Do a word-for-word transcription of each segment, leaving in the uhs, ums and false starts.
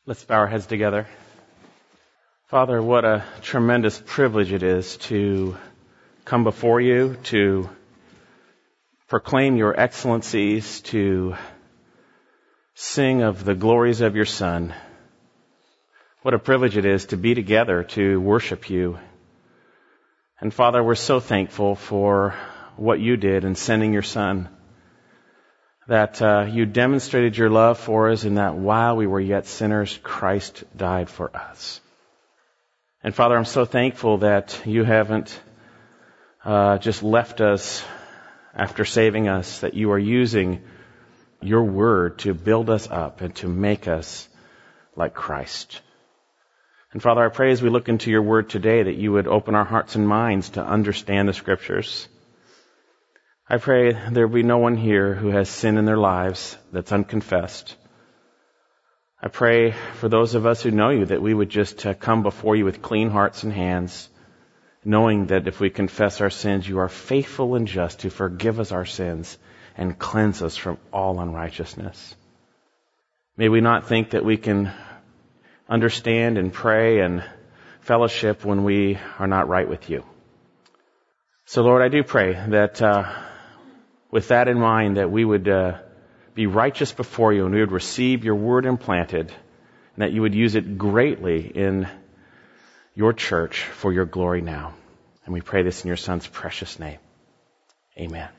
Let's bow our heads together. Father, what a tremendous privilege it is to come before you, to proclaim your excellencies, to sing of the glories of your Son. What a privilege it is to be together to worship you. And Father, we're so thankful for what you did in sending your Son, that uh, you demonstrated your love for us, and that while we were yet sinners, Christ died for us. And Father, I'm so thankful that you haven't uh, just left us after saving us, that you are using your word to build us up and to make us like Christ. And Father, I pray as we look into your word today that you would open our hearts and minds to understand the scriptures. I pray there be no one here who has sin in their lives that's unconfessed. I pray for those of us who know you that we would just uh, come before you with clean hearts and hands, knowing that if we confess our sins, you are faithful and just to forgive us our sins and cleanse us from all unrighteousness. May we not think that we can understand and pray and fellowship when we are not right with you. So Lord, I do pray that uh, with that in mind, that we would uh, be righteous before you and we would receive your word implanted, and that you would use it greatly in your church for your glory now. And we pray this in your Son's precious name. Amen.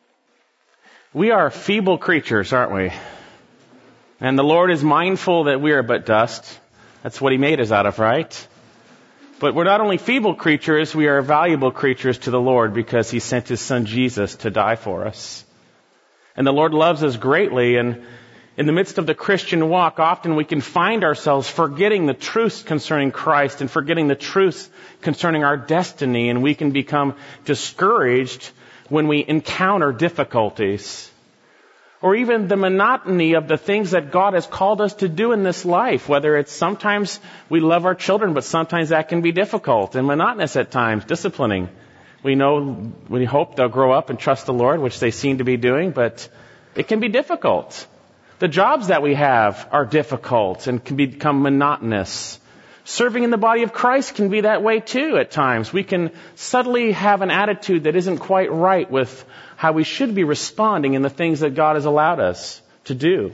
We are feeble creatures, aren't we? And the Lord is mindful that we are but dust. That's what he made us out of, right? But we're not only feeble creatures, we are valuable creatures to the Lord because he sent his Son Jesus to die for us. And the Lord loves us greatly, and in the midst of the Christian walk, often we can find ourselves forgetting the truths concerning Christ and forgetting the truths concerning our destiny, and we can become discouraged when we encounter difficulties. Or even the monotony of the things that God has called us to do in this life. Whether it's sometimes we love our children, but sometimes that can be difficult and monotonous at times, disciplining. We know, we hope they'll grow up and trust the Lord, which they seem to be doing, but it can be difficult. The jobs that we have are difficult and can become monotonous. Serving in the body of Christ can be that way too at times. We can subtly have an attitude that isn't quite right with how we should be responding in the things that God has allowed us to do.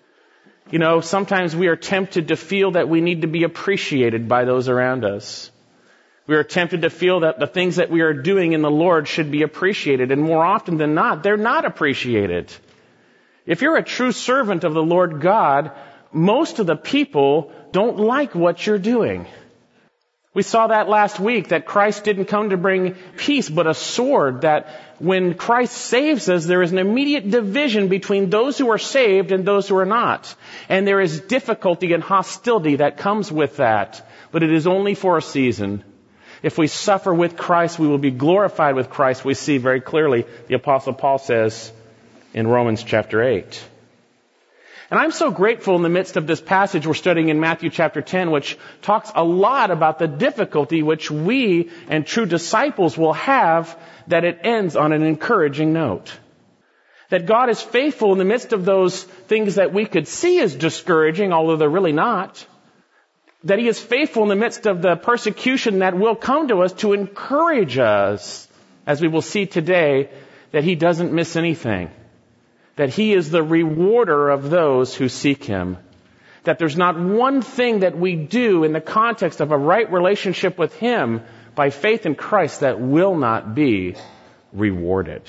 You know, sometimes we are tempted to feel that we need to be appreciated by those around us. We are tempted to feel that the things that we are doing in the Lord should be appreciated, and more often than not, they're not appreciated. If you're a true servant of the Lord God, most of the people don't like what you're doing. We saw that last week, that Christ didn't come to bring peace, but a sword, that when Christ saves us, there is an immediate division between those who are saved and those who are not. And there is difficulty and hostility that comes with that, but it is only for a season. If we suffer with Christ, we will be glorified with Christ. We see very clearly, the Apostle Paul says in Romans chapter eight. And I'm so grateful in the midst of this passage we're studying in Matthew chapter ten, which talks a lot about the difficulty which we and true disciples will have, that it ends on an encouraging note. That God is faithful in the midst of those things that we could see as discouraging, although they're really not. That he is faithful in the midst of the persecution that will come to us to encourage us, as we will see today, that he doesn't miss anything. That he is the rewarder of those who seek him. That there's not one thing that we do in the context of a right relationship with him by faith in Christ that will not be rewarded.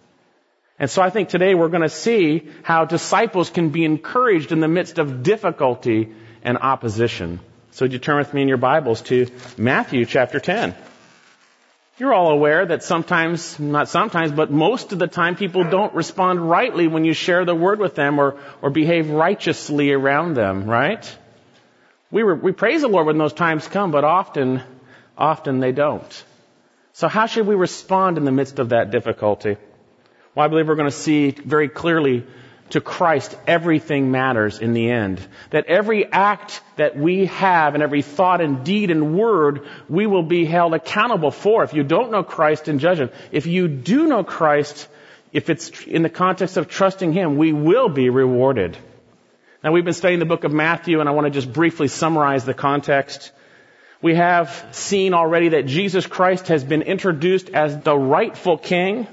And so I think today we're going to see how disciples can be encouraged in the midst of difficulty and opposition. So would you turn with me in your Bibles to Matthew chapter ten. You're all aware that sometimes, not sometimes, but most of the time people don't respond rightly when you share the word with them or, or behave righteously around them, right? We were, we praise the Lord when those times come, but often, often they don't. So how should we respond in the midst of that difficulty? Well, I believe we're going to see very clearly to Christ, everything matters in the end. That every act that we have and every thought and deed and word, we will be held accountable for. If you don't know Christ in judgment, if you do know Christ, if it's in the context of trusting him, we will be rewarded. Now, we've been studying the book of Matthew, and I want to just briefly summarize the context. We have seen already that Jesus Christ has been introduced as the rightful king,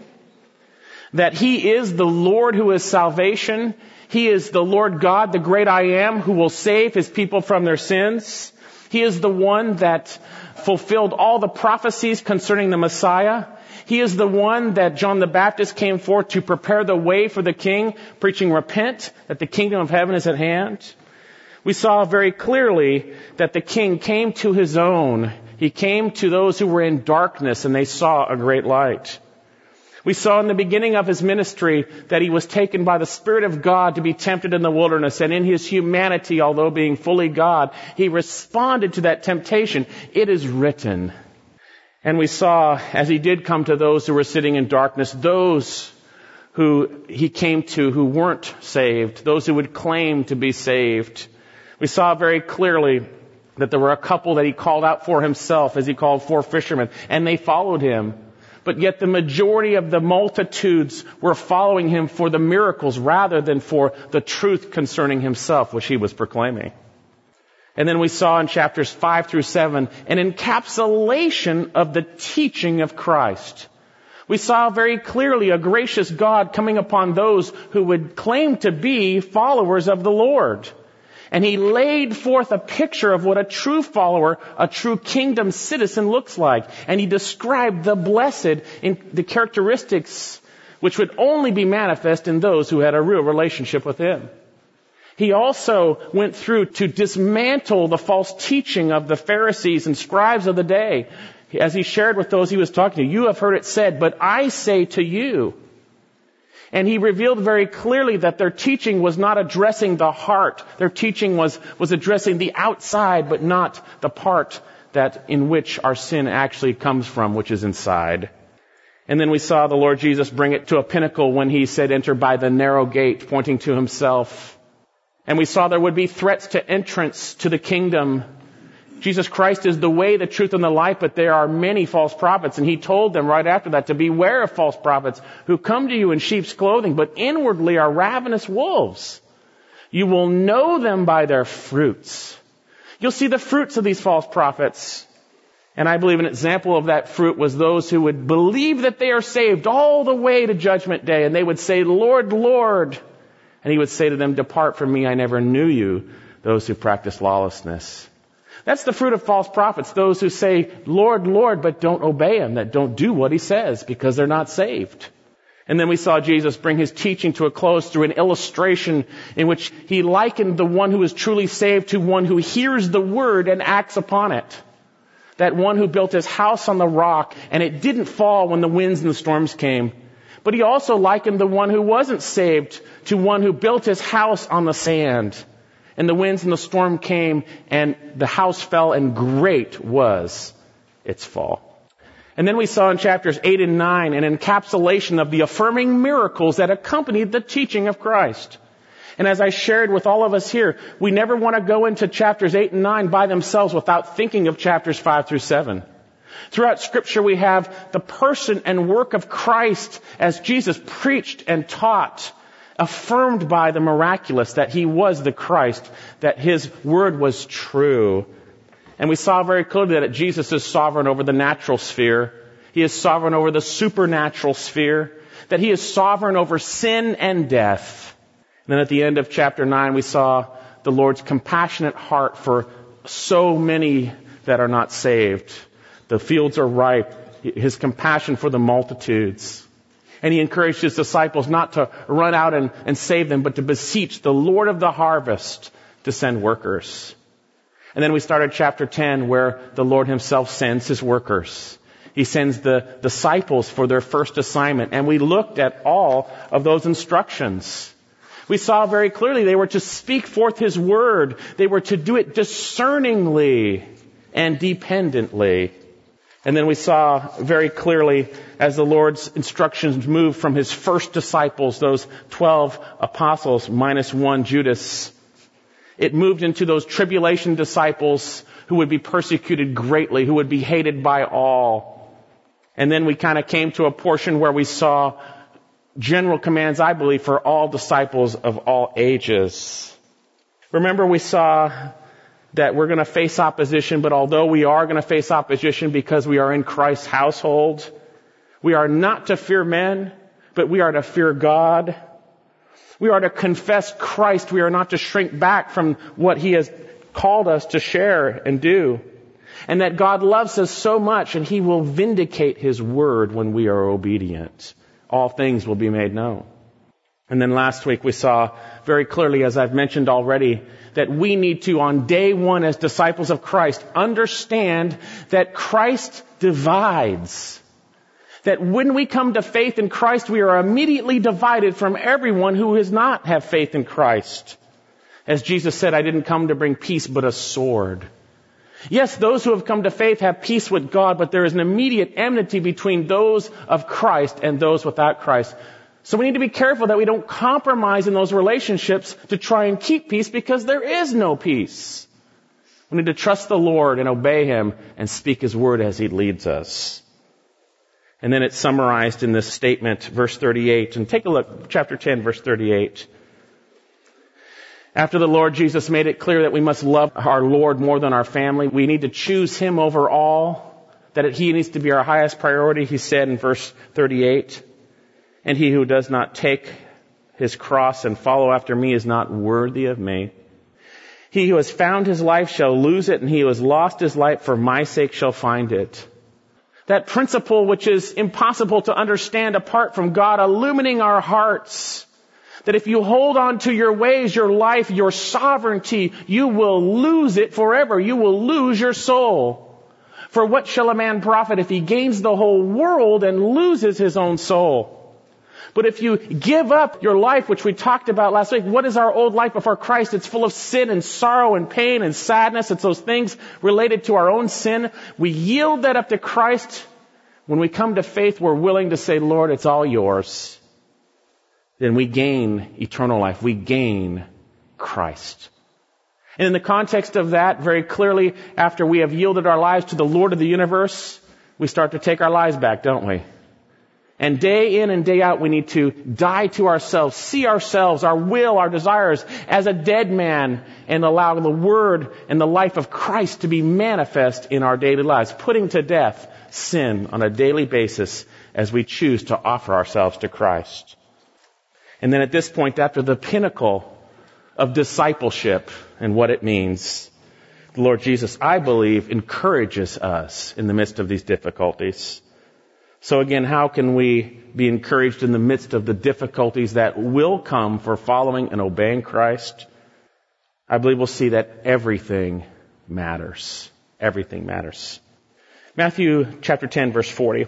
that he is the Lord who is salvation. He is the Lord God, the great I am, who will save his people from their sins. He is the one that fulfilled all the prophecies concerning the Messiah. He is the one that John the Baptist came forth to prepare the way for the king, preaching, repent, that the kingdom of heaven is at hand. We saw very clearly that the king came to his own. He came to those who were in darkness, and they saw a great light. We saw in the beginning of his ministry that he was taken by the Spirit of God to be tempted in the wilderness, and in his humanity, although being fully God, he responded to that temptation. It is written. And we saw, as he did come to those who were sitting in darkness, those who he came to who weren't saved, those who would claim to be saved. We saw very clearly that there were a couple that he called out for himself, as he called four fishermen, and they followed him. But yet the majority of the multitudes were following him for the miracles rather than for the truth concerning himself, which he was proclaiming. And then we saw in chapters five through seven an encapsulation of the teaching of Christ. We saw very clearly a gracious God coming upon those who would claim to be followers of the Lord. And he laid forth a picture of what a true follower, a true kingdom citizen looks like. And he described the blessed in the characteristics which would only be manifest in those who had a real relationship with him. He also went through to dismantle the false teaching of the Pharisees and scribes of the day. As he shared with those he was talking to, you have heard it said, but I say to you. And he revealed very clearly that their teaching was not addressing the heart. Their teaching was, was addressing the outside, but not the part that in which our sin actually comes from, which is inside. And then we saw the Lord Jesus bring it to a pinnacle when he said, enter by the narrow gate, pointing to himself. And we saw there would be threats to entrance to the kingdom. Jesus Christ is the way, the truth, and the life, but there are many false prophets. And he told them right after that to beware of false prophets who come to you in sheep's clothing, but inwardly are ravenous wolves. You will know them by their fruits. You'll see the fruits of these false prophets. And I believe an example of that fruit was those who would believe that they are saved all the way to Judgment Day. And they would say, Lord, Lord. And he would say to them, depart from me, I never knew you, those who practice lawlessness. That's the fruit of false prophets, those who say, Lord, Lord, but don't obey him, that don't do what he says because they're not saved. And then we saw Jesus bring his teaching to a close through an illustration in which he likened the one who is truly saved to one who hears the word and acts upon it. That one who built his house on the rock and it didn't fall when the winds and the storms came. But he also likened the one who wasn't saved to one who built his house on the sand. And the winds and the storm came, and the house fell, and great was its fall. And then we saw in chapters eight and nine an encapsulation of the affirming miracles that accompanied the teaching of Christ. And as I shared with all of us here, we never want to go into chapters eight and nine by themselves without thinking of chapters five through seven. Throughout Scripture, we have the person and work of Christ as Jesus preached and taught, affirmed by the miraculous that he was the Christ, that his word was true. And we saw very clearly that Jesus is sovereign over the natural sphere. He is sovereign over the supernatural sphere. That he is sovereign over sin and death. And then at the end of chapter nine, we saw the Lord's compassionate heart for so many that are not saved. The fields are ripe. His compassion for the multitudes. And he encouraged his disciples not to run out and, and save them, but to beseech the Lord of the harvest to send workers. And then we started chapter ten, where the Lord himself sends his workers. He sends the disciples for their first assignment. And we looked at all of those instructions. We saw very clearly they were to speak forth his word. They were to do it discerningly and dependently. And then we saw very clearly as the Lord's instructions moved from his first disciples, those twelve apostles minus one, Judas, it moved into those tribulation disciples who would be persecuted greatly, who would be hated by all. And then we kind of came to a portion where we saw general commands, I believe, for all disciples of all ages. Remember, we saw that we're going to face opposition, but although we are going to face opposition because we are in Christ's household, we are not to fear men, but we are to fear God. We are to confess Christ. We are not to shrink back from what He has called us to share and do. And that God loves us so much, and He will vindicate His word when we are obedient. All things will be made known. And then last week we saw very clearly, as I've mentioned already, that we need to, on day one as disciples of Christ, understand that Christ divides. That when we come to faith in Christ, we are immediately divided from everyone who does not have faith in Christ. As Jesus said, I didn't come to bring peace, but a sword. Yes, those who have come to faith have peace with God, but there is an immediate enmity between those of Christ and those without Christ. So we need to be careful that we don't compromise in those relationships to try and keep peace, because there is no peace. We need to trust the Lord and obey Him and speak His word as He leads us. And then it's summarized in this statement, verse thirty-eight. And take a look, chapter ten, verse thirty-eight. After the Lord Jesus made it clear that we must love our Lord more than our family, we need to choose Him over all, that He needs to be our highest priority, He said in verse thirty-eight. And he who does not take his cross and follow after me is not worthy of me. He who has found his life shall lose it, and he who has lost his life for my sake shall find it. That principle which is impossible to understand apart from God illumining our hearts. That if you hold on to your ways, your life, your sovereignty, you will lose it forever. You will lose your soul. For what shall a man profit if he gains the whole world and loses his own soul? But if you give up your life, which we talked about last week, what is our old life before Christ? It's full of sin and sorrow and pain and sadness. It's those things related to our own sin. We yield that up to Christ. When we come to faith, we're willing to say, Lord, it's all yours. Then we gain eternal life. We gain Christ. And in the context of that, very clearly, after we have yielded our lives to the Lord of the universe, we start to take our lives back, don't we? And day in and day out, we need to die to ourselves, see ourselves, our will, our desires as a dead man, and allow the word and the life of Christ to be manifest in our daily lives, putting to death sin on a daily basis as we choose to offer ourselves to Christ. And then at this point, after the pinnacle of discipleship and what it means, the Lord Jesus, I believe, encourages us in the midst of these difficulties. So again, how can we be encouraged in the midst of the difficulties that will come for following and obeying Christ? I believe we'll see that everything matters. Everything matters. Matthew chapter ten, verse forty.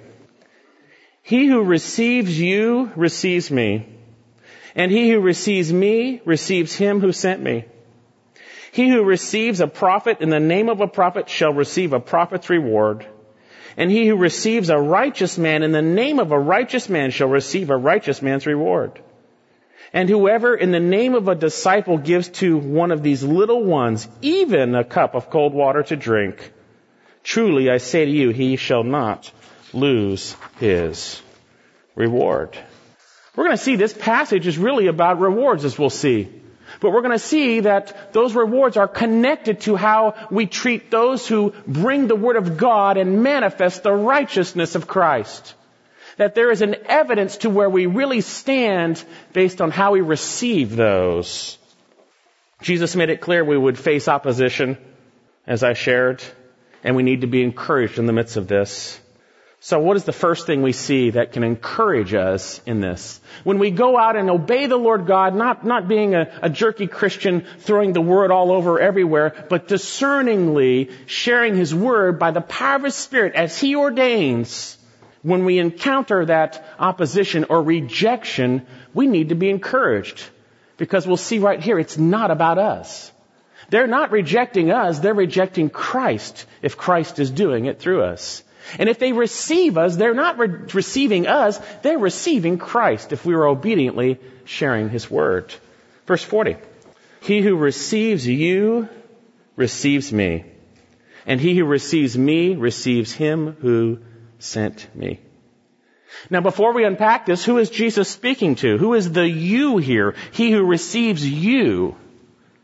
He who receives you receives me, and he who receives me receives him who sent me. He who receives a prophet in the name of a prophet shall receive a prophet's reward. And he who receives a righteous man in the name of a righteous man shall receive a righteous man's reward. And whoever in the name of a disciple gives to one of these little ones even a cup of cold water to drink, truly I say to you, he shall not lose his reward. We're going to see this passage is really about rewards, as we'll see. But we're going to see that those rewards are connected to how we treat those who bring the Word of God and manifest the righteousness of Christ. That there is an evidence to where we really stand based on how we receive those. Jesus made it clear we would face opposition, as I shared, and we need to be encouraged in the midst of this. So what is the first thing we see that can encourage us in this? When we go out and obey the Lord God, not, not being a, a jerky Christian, throwing the word all over everywhere, but discerningly sharing His word by the power of His Spirit as He ordains, when we encounter that opposition or rejection, we need to be encouraged. Because we'll see right here, it's not about us. They're not rejecting us, they're rejecting Christ if Christ is doing it through us. And if they receive us, they're not re- receiving us, they're receiving Christ if we are obediently sharing His word. Verse forty. He who receives you receives me, and he who receives me receives him who sent me. Now before we unpack this, who is Jesus speaking to? Who is the you here? He who receives you.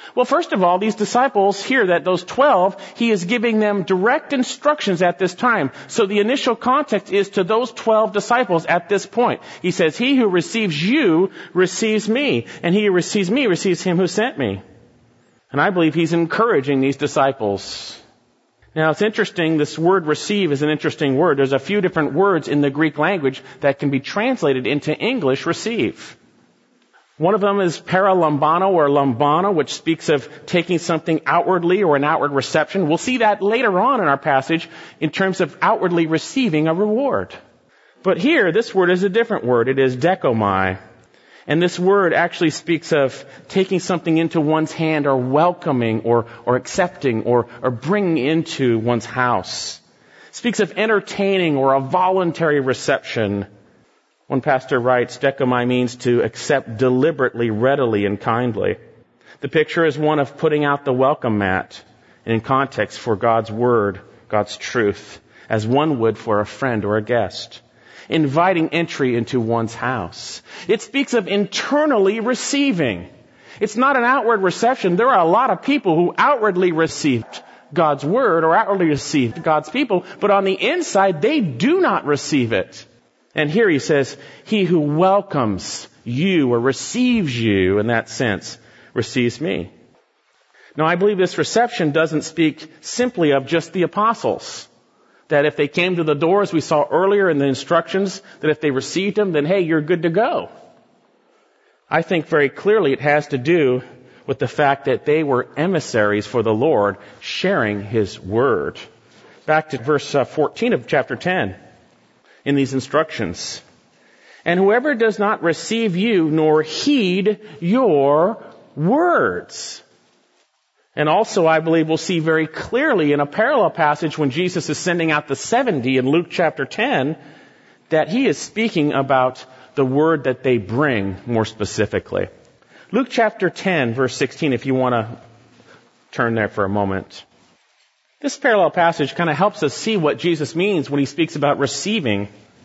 Well, first of all, these disciples here, that those twelve, he is giving them direct instructions at this time. So the initial context is to those twelve disciples at this point. He says, he who receives you receives me, and he who receives me receives him who sent me. And I believe he's encouraging these disciples. Now, it's interesting, this word receive is an interesting word. There's a few different words in the Greek language that can be translated into English receive. One of them is paralambano or lambano, which speaks of taking something outwardly or an outward reception. We'll see that later on in our passage in terms of outwardly receiving a reward. But here, this word is a different word. It is dekomai. And this word actually speaks of taking something into one's hand or welcoming or, or accepting or, or bringing into one's house. It speaks of entertaining or a voluntary reception. One pastor writes, dekomai means to accept deliberately, readily, and kindly. The picture is one of putting out the welcome mat in context for God's word, God's truth, as one would for a friend or a guest. Inviting entry into one's house. It speaks of internally receiving. It's not an outward reception. There are a lot of people who outwardly received God's word or outwardly received God's people, but on the inside, they do not receive it. And here he says, he who welcomes you or receives you in that sense receives me. Now, I believe this reception doesn't speak simply of just the apostles. That if they came to the door, as we saw earlier in the instructions, that if they received him, then hey, you're good to go. I think very clearly it has to do with the fact that they were emissaries for the Lord, sharing his word. Back to verse fourteen of chapter ten. In these instructions. And whoever does not receive you nor heed your words. And also, I believe we'll see very clearly in a parallel passage when Jesus is sending out the seventy in Luke chapter ten, that he is speaking about the word that they bring more specifically. Luke chapter ten, verse sixteen, if you want to turn there for a moment. This parallel passage kind of helps us see what Jesus means when he speaks about receiving.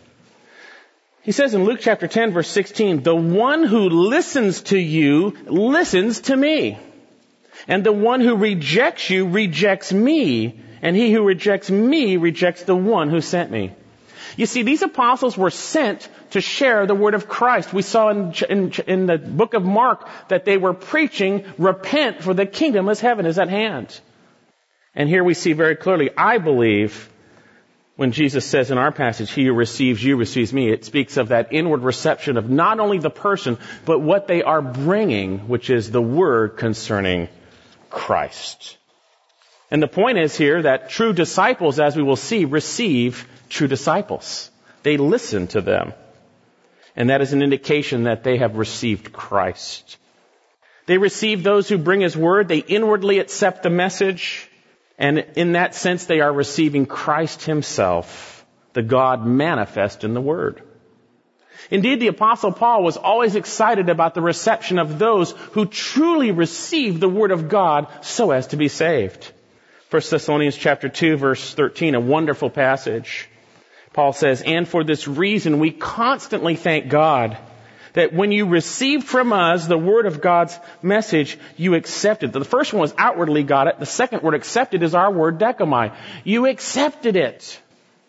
He says in Luke chapter ten, verse sixteen, the one who listens to you listens to me. And the one who rejects you rejects me. And he who rejects me rejects the one who sent me. You see, these apostles were sent to share the word of Christ. We saw in, in, in the book of Mark that they were preaching, repent, for the kingdom of heaven is at hand. And here we see very clearly, I believe, when Jesus says in our passage, he who receives you receives me, it speaks of that inward reception of not only the person, but what they are bringing, which is the word concerning Christ. And the point is here that true disciples, as we will see, receive true disciples. They listen to them. And that is an indication that they have received Christ. They receive those who bring his word. They inwardly accept the message. And in that sense, they are receiving Christ himself, the God manifest in the Word. Indeed, the Apostle Paul was always excited about the reception of those who truly received the Word of God so as to be saved. First Thessalonians chapter two, verse thirteen, a wonderful passage. Paul says, and for this reason we constantly thank God that when you received from us the word of God's message, you accepted. The first one was outwardly got it. The second word accepted is our word dekomai. You accepted it.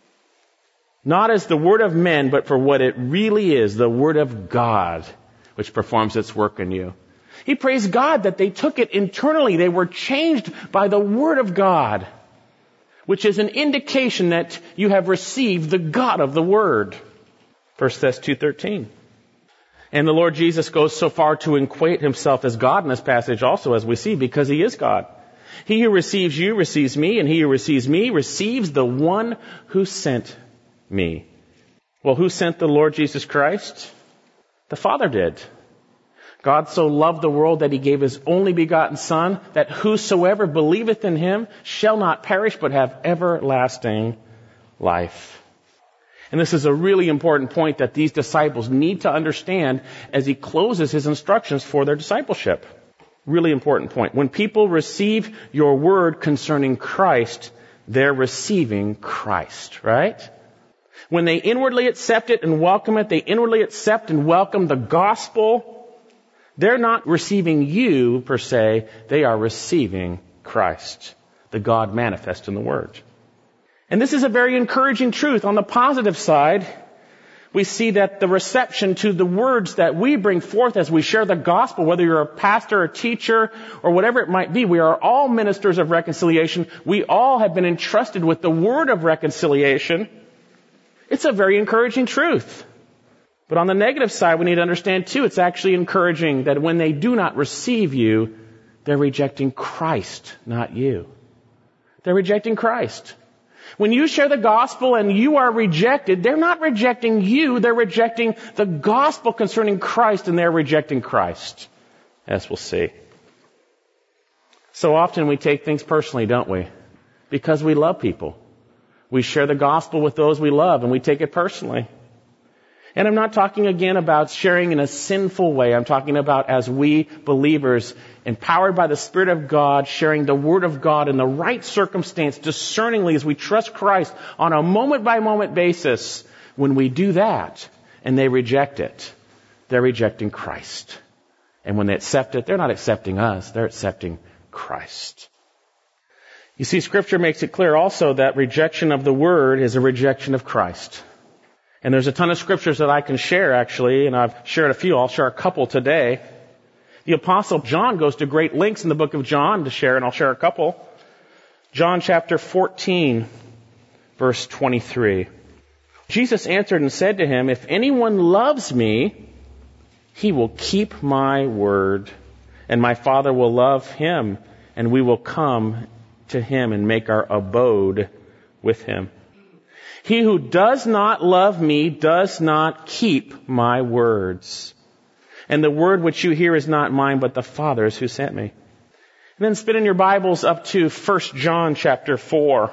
Not as the word of men, but for what it really is, the word of God, which performs its work in you. He praised God that they took it internally. They were changed by the word of God, which is an indication that you have received the God of the word. First Thessalonians two thirteen. And the Lord Jesus goes so far to equate himself as God in this passage also, as we see, because he is God. He who receives you receives me, and he who receives me receives the one who sent me. Well, who sent the Lord Jesus Christ? The Father did. God so loved the world that he gave his only begotten Son, that whosoever believeth in him shall not perish but have everlasting life. And this is a really important point that these disciples need to understand as he closes his instructions for their discipleship. Really important point. When people receive your word concerning Christ, they're receiving Christ, right? When they inwardly accept it and welcome it, they inwardly accept and welcome the gospel, They're not receiving you per se. They are receiving Christ, the God manifest in the Word. And this is a very encouraging truth. On the positive side, we see that the reception to the words that we bring forth as we share the gospel, whether you're a pastor, a teacher, or whatever it might be, we are all ministers of reconciliation. We all have been entrusted with the word of reconciliation. It's a very encouraging truth. But on the negative side, we need to understand too, it's actually encouraging that when they do not receive you, they're rejecting Christ, not you. They're rejecting Christ. When you share the gospel and you are rejected, they're not rejecting you, they're rejecting the gospel concerning Christ, and they're rejecting Christ, as we'll see. So often we take things personally, don't we? Because we love people. We share the gospel with those we love, and we take it personally. And I'm not talking again about sharing in a sinful way. I'm talking about as we believers, empowered by the Spirit of God, sharing the Word of God in the right circumstance, discerningly as we trust Christ on a moment-by-moment basis. When we do that and they reject it, they're rejecting Christ. And when they accept it, they're not accepting us, they're accepting Christ. You see, Scripture makes it clear also that rejection of the Word is a rejection of Christ. And there's a ton of scriptures that I can share, actually, and I've shared a few. I'll share a couple today. The Apostle John goes to great lengths in the book of John to share, and I'll share a couple. John chapter fourteen, verse twenty-three. Jesus answered and said to him, "If anyone loves me, he will keep my word, and my Father will love him, and we will come to him and make our abode with him. He who does not love me does not keep my words. And the word which you hear is not mine, but the Father's who sent me." And then spin in your Bibles up to First John chapter four.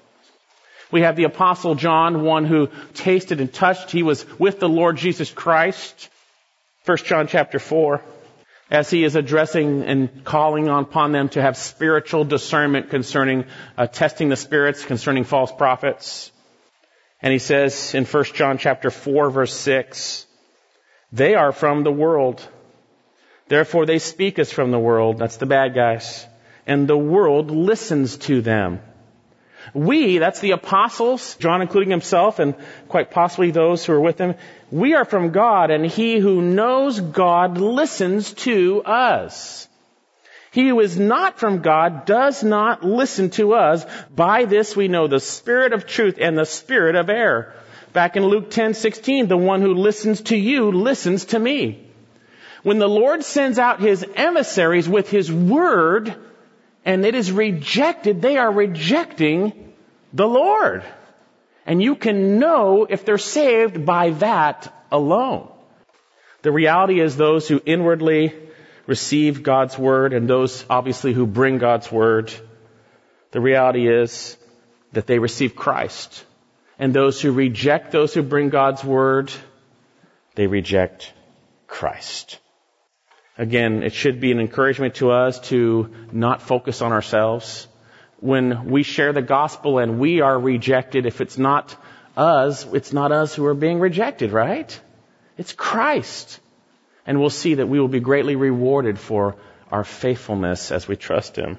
We have the Apostle John, one who tasted and touched. He was with the Lord Jesus Christ. First John chapter four. As he is addressing and calling upon them to have spiritual discernment concerning uh, testing the spirits, concerning false prophets. And he says in First John chapter four, verse six, "They are from the world. Therefore they speak as from the world." That's the bad guys. "And the world listens to them. We," that's the apostles, John including himself and quite possibly those who are with him, "we are from God, and he who knows God listens to us. He who is not from God does not listen to us. By this we know the spirit of truth and the spirit of error." Back in Luke ten sixteen, "The one who listens to you listens to me." When the Lord sends out his emissaries with his word and it is rejected, they are rejecting the Lord. And you can know if they're saved by that alone. The reality is those who inwardly receive God's word and those obviously who bring God's word, the reality is that they receive Christ. And those who reject those who bring God's word, they reject Christ. Again, it should be an encouragement to us to not focus on ourselves. When we share the gospel and we are rejected, if it's not us, it's not us who are being rejected, right? It's Christ. And we'll see that we will be greatly rewarded for our faithfulness as we trust him.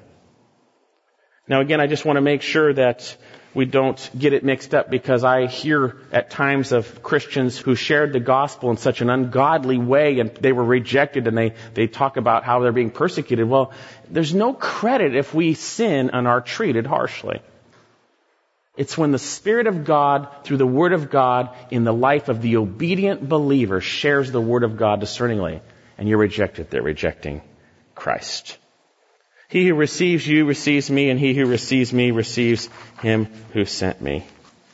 Now again, I just want to make sure that we don't get it mixed up, because I hear at times of Christians who shared the gospel in such an ungodly way and they were rejected, and they, they talk about how they're being persecuted. Well, there's no credit if we sin and are treated harshly. It's when the Spirit of God, through the Word of God, in the life of the obedient believer, shares the Word of God discerningly, and you're rejected. They're rejecting Christ. "He who receives you receives me, and he who receives me receives him who sent me."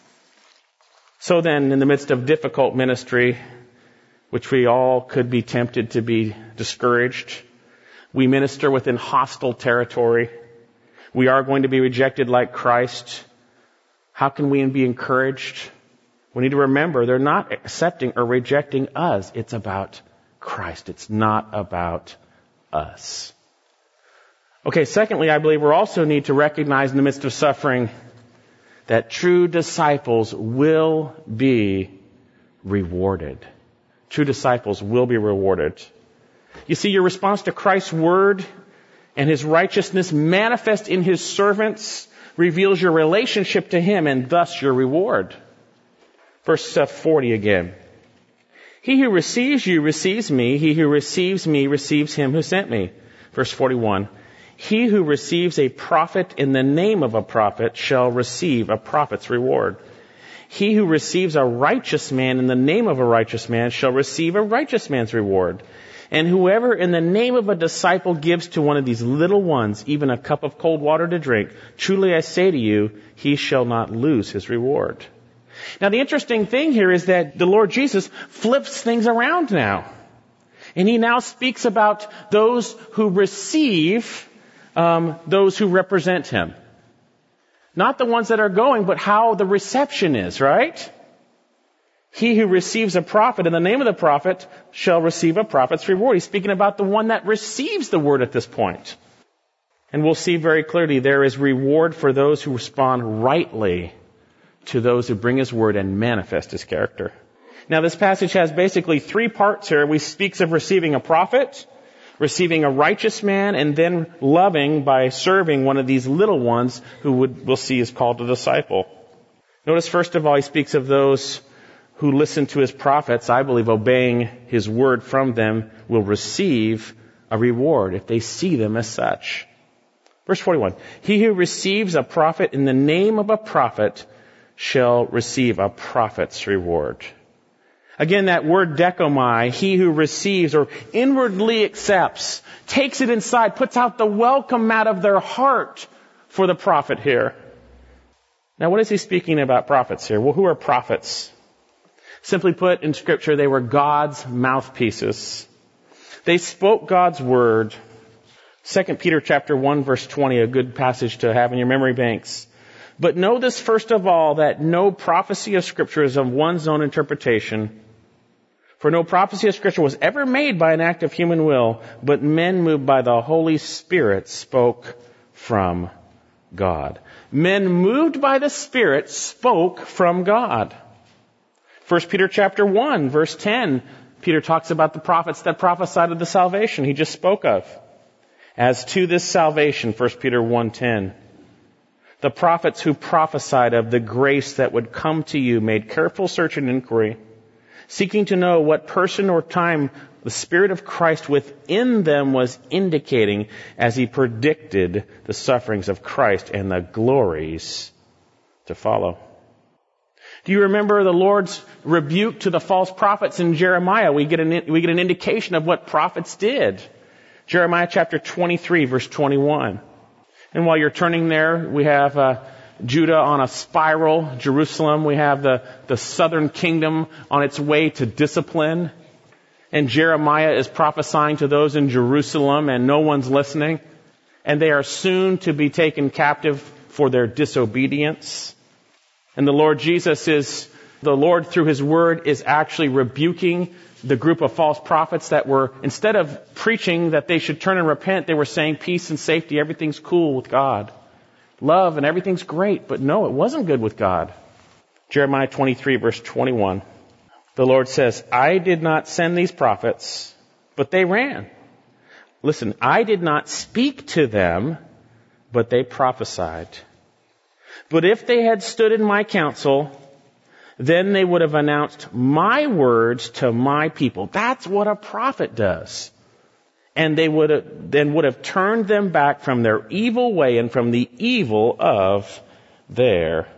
So then, in the midst of difficult ministry, which we all could be tempted to be discouraged, we minister within hostile territory. We are going to be rejected like Christ. How can we be encouraged? We need to remember they're not accepting or rejecting us. It's about Christ. It's not about us. Okay, secondly, I believe we also need to recognize in the midst of suffering that true disciples will be rewarded. True disciples will be rewarded. You see, your response to Christ's word and his righteousness manifest in his servants reveals your relationship to him and thus your reward. Verse forty again. He who receives you receives me. He who receives me receives him who sent me. Verse forty-one. He who receives a prophet in the name of a prophet shall receive a prophet's reward. He who receives a righteous man in the name of a righteous man shall receive a righteous man's reward. And whoever in the name of a disciple gives to one of these little ones even a cup of cold water to drink, truly I say to you, he shall not lose his reward. Now the interesting thing here is that the Lord Jesus flips things around now. And he now speaks about those who receive um, those who represent him. Not the ones that are going, but how the reception is, right? He who receives a prophet in the name of the prophet shall receive a prophet's reward. He's speaking about the one that receives the word at this point. And we'll see very clearly there is reward for those who respond rightly to those who bring his word and manifest his character. Now this passage has basically three parts here. We speaks of receiving a prophet, receiving a righteous man, and then loving by serving one of these little ones who would, we'll see is called a disciple. Notice first of all, he speaks of those who listen to his prophets. I believe obeying his word from them will receive a reward if they see them as such. Verse forty-one, he who receives a prophet in the name of a prophet shall receive a prophet's reward. Again, that word dekomai, he who receives or inwardly accepts, takes it inside, puts out the welcome mat of their heart for the prophet here. Now, what is he speaking about prophets here? Well, who are prophets? Simply put, in Scripture, they were God's mouthpieces. They spoke God's word. Second Peter chapter one, verse twenty, a good passage to have in your memory banks. But know this first of all, that no prophecy of Scripture is of one's own interpretation. For no prophecy of Scripture was ever made by an act of human will, but men moved by the Holy Spirit spoke from God. Men moved by the Spirit spoke from God. First Peter chapter one, verse ten, Peter talks about the prophets that prophesied of the salvation he just spoke of. As to this salvation, First Peter one ten, the prophets who prophesied of the grace that would come to you made careful search and inquiry, seeking to know what person or time the Spirit of Christ within them was indicating as he predicted the sufferings of Christ and the glories to follow. Do you remember the Lord's rebuke to the false prophets in Jeremiah? We get an, we get an indication of what prophets did. Jeremiah chapter twenty-three, verse twenty-one. And while you're turning there, we have uh, Judah on a spiral, Jerusalem. We have the, the southern kingdom on its way to discipline. And Jeremiah is prophesying to those in Jerusalem, and no one's listening. And they are soon to be taken captive for their disobedience. And the Lord Jesus is, the Lord through his word is actually rebuking the group of false prophets that were, instead of preaching that they should turn and repent, they were saying peace and safety, everything's cool with God. Love and everything's great, but no, it wasn't good with God. Jeremiah twenty-three, verse twenty-one. The Lord says, I did not send these prophets, but they ran. Listen, I did not speak to them, but they prophesied. But if they had stood in my counsel, then they would have announced my words to my people. That's what a prophet does. And they would have, then would have turned them back from their evil way and from the evil of their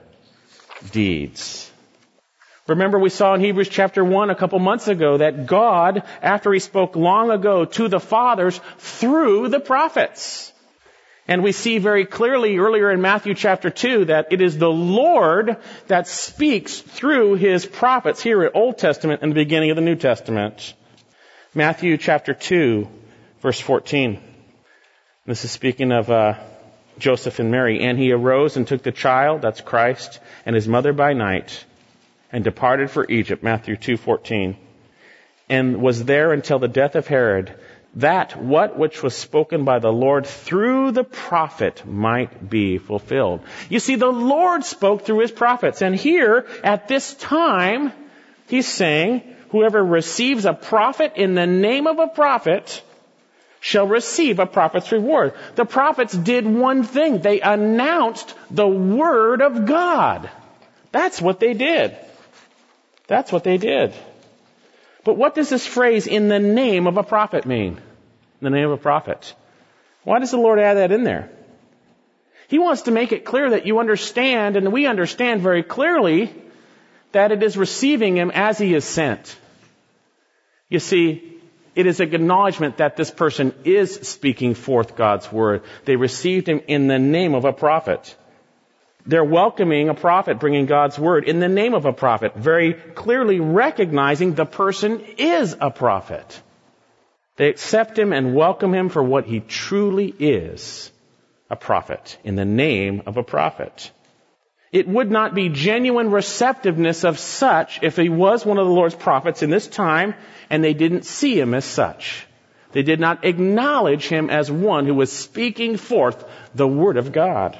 deeds. Remember, we saw in Hebrews chapter one a couple months ago that God, after he spoke long ago to the fathers through the prophets. And we see very clearly earlier in Matthew chapter two that it is the Lord that speaks through his prophets here in Old Testament and the beginning of the New Testament. Matthew chapter two, verse fourteen. This is speaking of uh, Joseph and Mary. And he arose and took the child, that's Christ, and his mother by night, and departed for Egypt, Matthew two fourteen, and was there until the death of Herod, that what which was spoken by the Lord through the prophet might be fulfilled. You see, the Lord spoke through his prophets. And here, at this time, he's saying, whoever receives a prophet in the name of a prophet shall receive a prophet's reward. The prophets did one thing. They announced the word of God. That's what they did. That's what they did. But what does this phrase, in the name of a prophet, mean? In the name of a prophet. Why does the Lord add that in there? He wants to make it clear that you understand, and we understand very clearly, that it is receiving him as he is sent. You see, it is an acknowledgement that this person is speaking forth God's word. They received him in the name of a prophet. They're welcoming a prophet, bringing God's word in the name of a prophet, very clearly recognizing the person is a prophet. They accept him and welcome him for what he truly is, a prophet, in the name of a prophet. It would not be genuine receptiveness of such if he was one of the Lord's prophets in this time and they didn't see him as such. They did not acknowledge him as one who was speaking forth the word of God.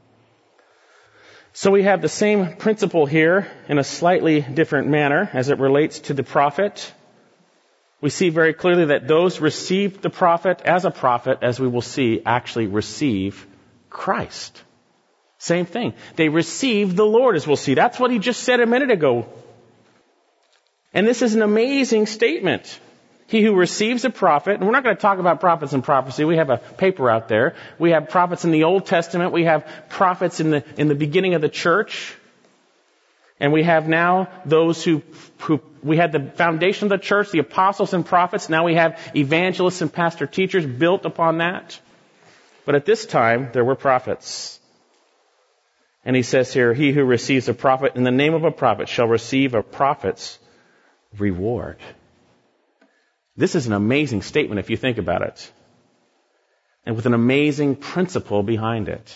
So we have the same principle here in a slightly different manner as it relates to the prophet. We see very clearly that those received the prophet as a prophet, as we will see, actually receive Christ. Same thing. They received the Lord, as we'll see. That's what he just said a minute ago. And this is an amazing statement. He who receives a prophet, and we're not going to talk about prophets and prophecy. We have a paper out there. We have prophets in the Old Testament. We have prophets in the in the beginning of the church. And we have now those who, who we had the foundation of the church, the apostles and prophets. Now we have evangelists and pastor teachers built upon that. But at this time, there were prophets. And he says here, he who receives a prophet in the name of a prophet shall receive a prophet's reward. This is an amazing statement if you think about it. And with an amazing principle behind it.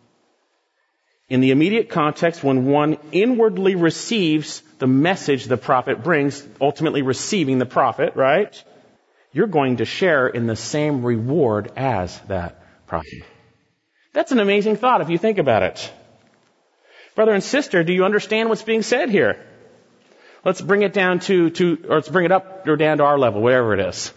In the immediate context, when one inwardly receives the message the prophet brings, ultimately receiving the prophet, right? You're going to share in the same reward as that prophet. That's an amazing thought if you think about it. Brother and sister, do you understand what's being said here? Let's bring it down to, to, or let's bring it up or down to our level, whatever it is.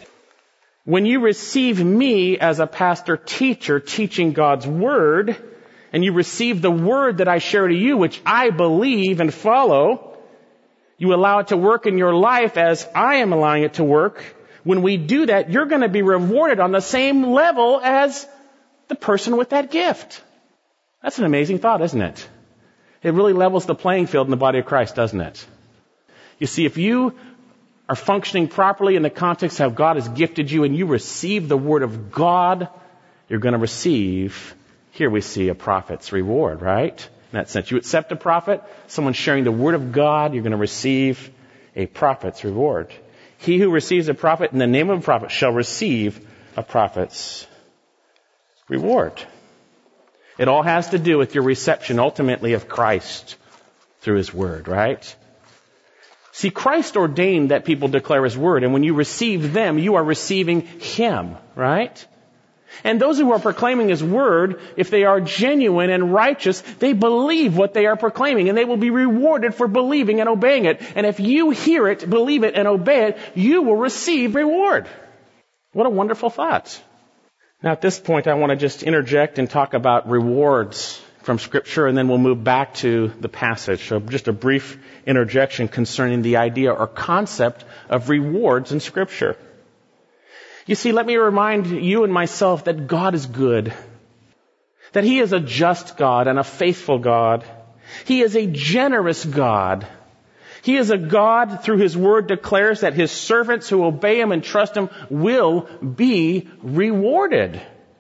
When you receive me as a pastor teacher teaching God's word, and you receive the word that I share to you, which I believe and follow, you allow it to work in your life as I am allowing it to work. When we do that, you're going to be rewarded on the same level as the person with that gift. That's an amazing thought, isn't it? It really levels the playing field in the body of Christ, doesn't it? You see, if you are functioning properly in the context of how God has gifted you and you receive the word of God, you're going to receive, here we see a prophet's reward, right? In that sense, you accept a prophet, someone sharing the word of God, you're going to receive a prophet's reward. He who receives a prophet in the name of a prophet shall receive a prophet's reward. It all has to do with your reception ultimately of Christ through his word, right? See, Christ ordained that people declare his word, and when you receive them, you are receiving him, right? And those who are proclaiming his word, if they are genuine and righteous, they believe what they are proclaiming, and they will be rewarded for believing and obeying it. And if you hear it, believe it, and obey it, you will receive reward. What a wonderful thought. Now at this point, I want to just interject and talk about rewards from Scripture, and then we'll move back to the passage. So just a brief interjection concerning the idea or concept of rewards in Scripture. You see, let me remind you and myself that God is good. That he is a just God and a faithful God. He is a generous God. He is a God through his word declares that his servants who obey him and trust him will be rewarded.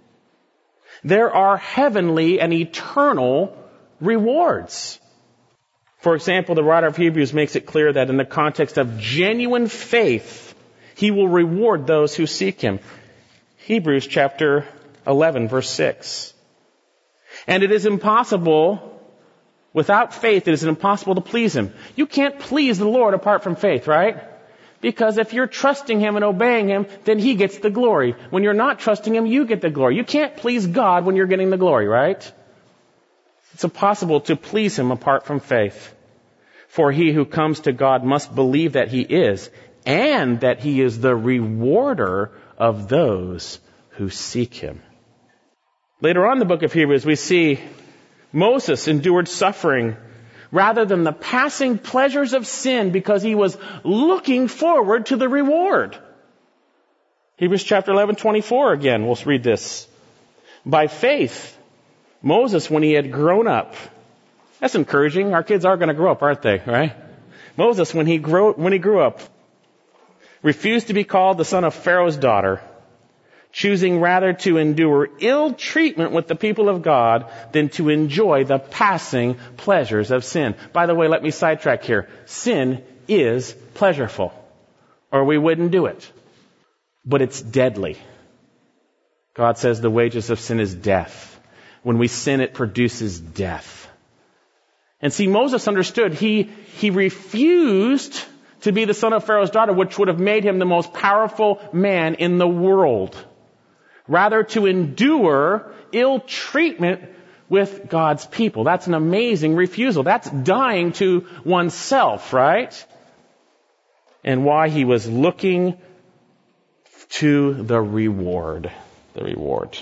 There are heavenly and eternal rewards. For example, the writer of Hebrews makes it clear that in the context of genuine faith, he will reward those who seek him. Hebrews chapter eleven, verse six. And it is impossible, without faith, it is impossible to please him. You can't please the Lord apart from faith, right? Because if you're trusting him and obeying him, then he gets the glory. When you're not trusting him, you get the glory. You can't please God when you're getting the glory, right? It's impossible to please him apart from faith. For he who comes to God must believe that he is, and that he is the rewarder of those who seek him. Later on in the book of Hebrews, we see Moses endured suffering rather than the passing pleasures of sin because he was looking forward to the reward. Hebrews chapter eleven, twenty-four again. We'll read this. By faith, Moses, when he had grown up, that's encouraging. Our kids are going to grow up, aren't they? Right? Moses, when he grew, when he grew up, refused to be called the son of Pharaoh's daughter, choosing rather to endure ill treatment with the people of God than to enjoy the passing pleasures of sin. By the way, let me sidetrack here. Sin is pleasureful, or we wouldn't do it. But it's deadly. God says the wages of sin is death. When we sin, it produces death. And see, Moses understood. He, he refused to be the son of Pharaoh's daughter, which would have made him the most powerful man in the world. Rather, to endure ill treatment with God's people. That's an amazing refusal. That's dying to oneself, right? And why he was looking to the reward. The reward.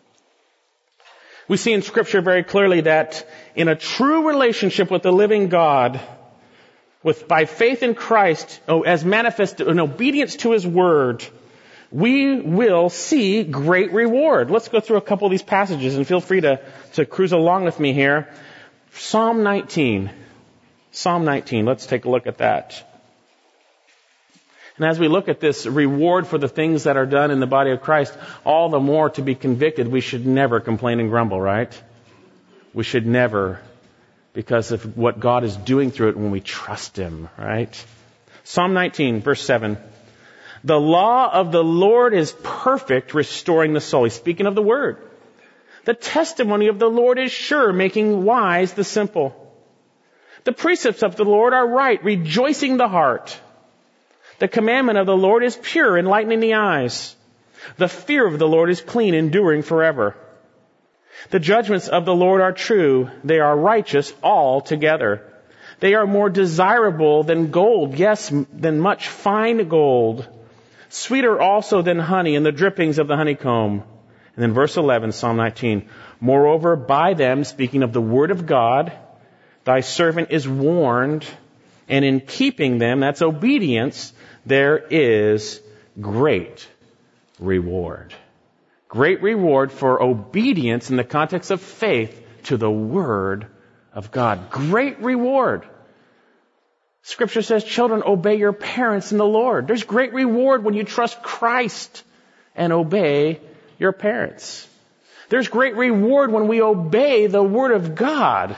We see in Scripture very clearly that in a true relationship with the living God, with by faith in Christ, oh, as manifest in obedience to His Word, we will see great reward. Let's go through a couple of these passages and feel free to, to cruise along with me here. Psalm nineteen. Psalm nineteen. Let's take a look at that. And as we look at this reward for the things that are done in the body of Christ, all the more to be convicted, we should never complain and grumble, right? We should never, because of what God is doing through it when we trust Him, right? Psalm nineteen, verse seven. The law of the Lord is perfect, restoring the soul. He's speaking of the Word. The testimony of the Lord is sure, making wise the simple. The precepts of the Lord are right, rejoicing the heart. The commandment of the Lord is pure, enlightening the eyes. The fear of the Lord is clean, enduring forever. The judgments of the Lord are true. They are righteous altogether. They are more desirable than gold, yes, than much fine gold. Sweeter also than honey and the drippings of the honeycomb. And then verse eleven, Psalm nineteen. Moreover, by them, speaking of the word of God, thy servant is warned, and in keeping them, that's obedience, there is great reward. Great reward for obedience in the context of faith to the Word of God. Great reward. Scripture says, children, obey your parents in the Lord. There's great reward when you trust Christ and obey your parents. There's great reward when we obey the Word of God.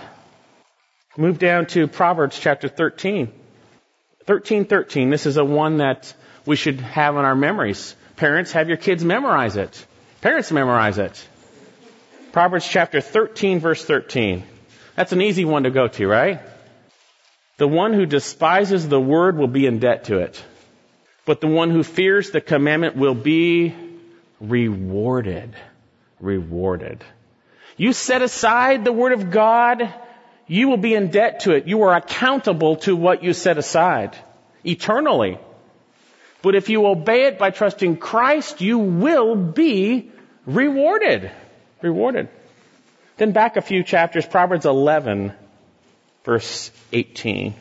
Move down to Proverbs chapter thirteen. thirteen thirteen. This is a one that we should have in our memories. Parents, have your kids memorize it. Parents, memorize it. Proverbs chapter thirteen, verse thirteen. That's an easy one to go to, right? The one who despises the word will be in debt to it, but the one who fears the commandment will be rewarded. Rewarded. You set aside the word of God, you will be in debt to it. You are accountable to what you set aside eternally. But if you obey it by trusting Christ, you will be rewarded. Rewarded. Then back a few chapters, Proverbs eleven, verse eighteen.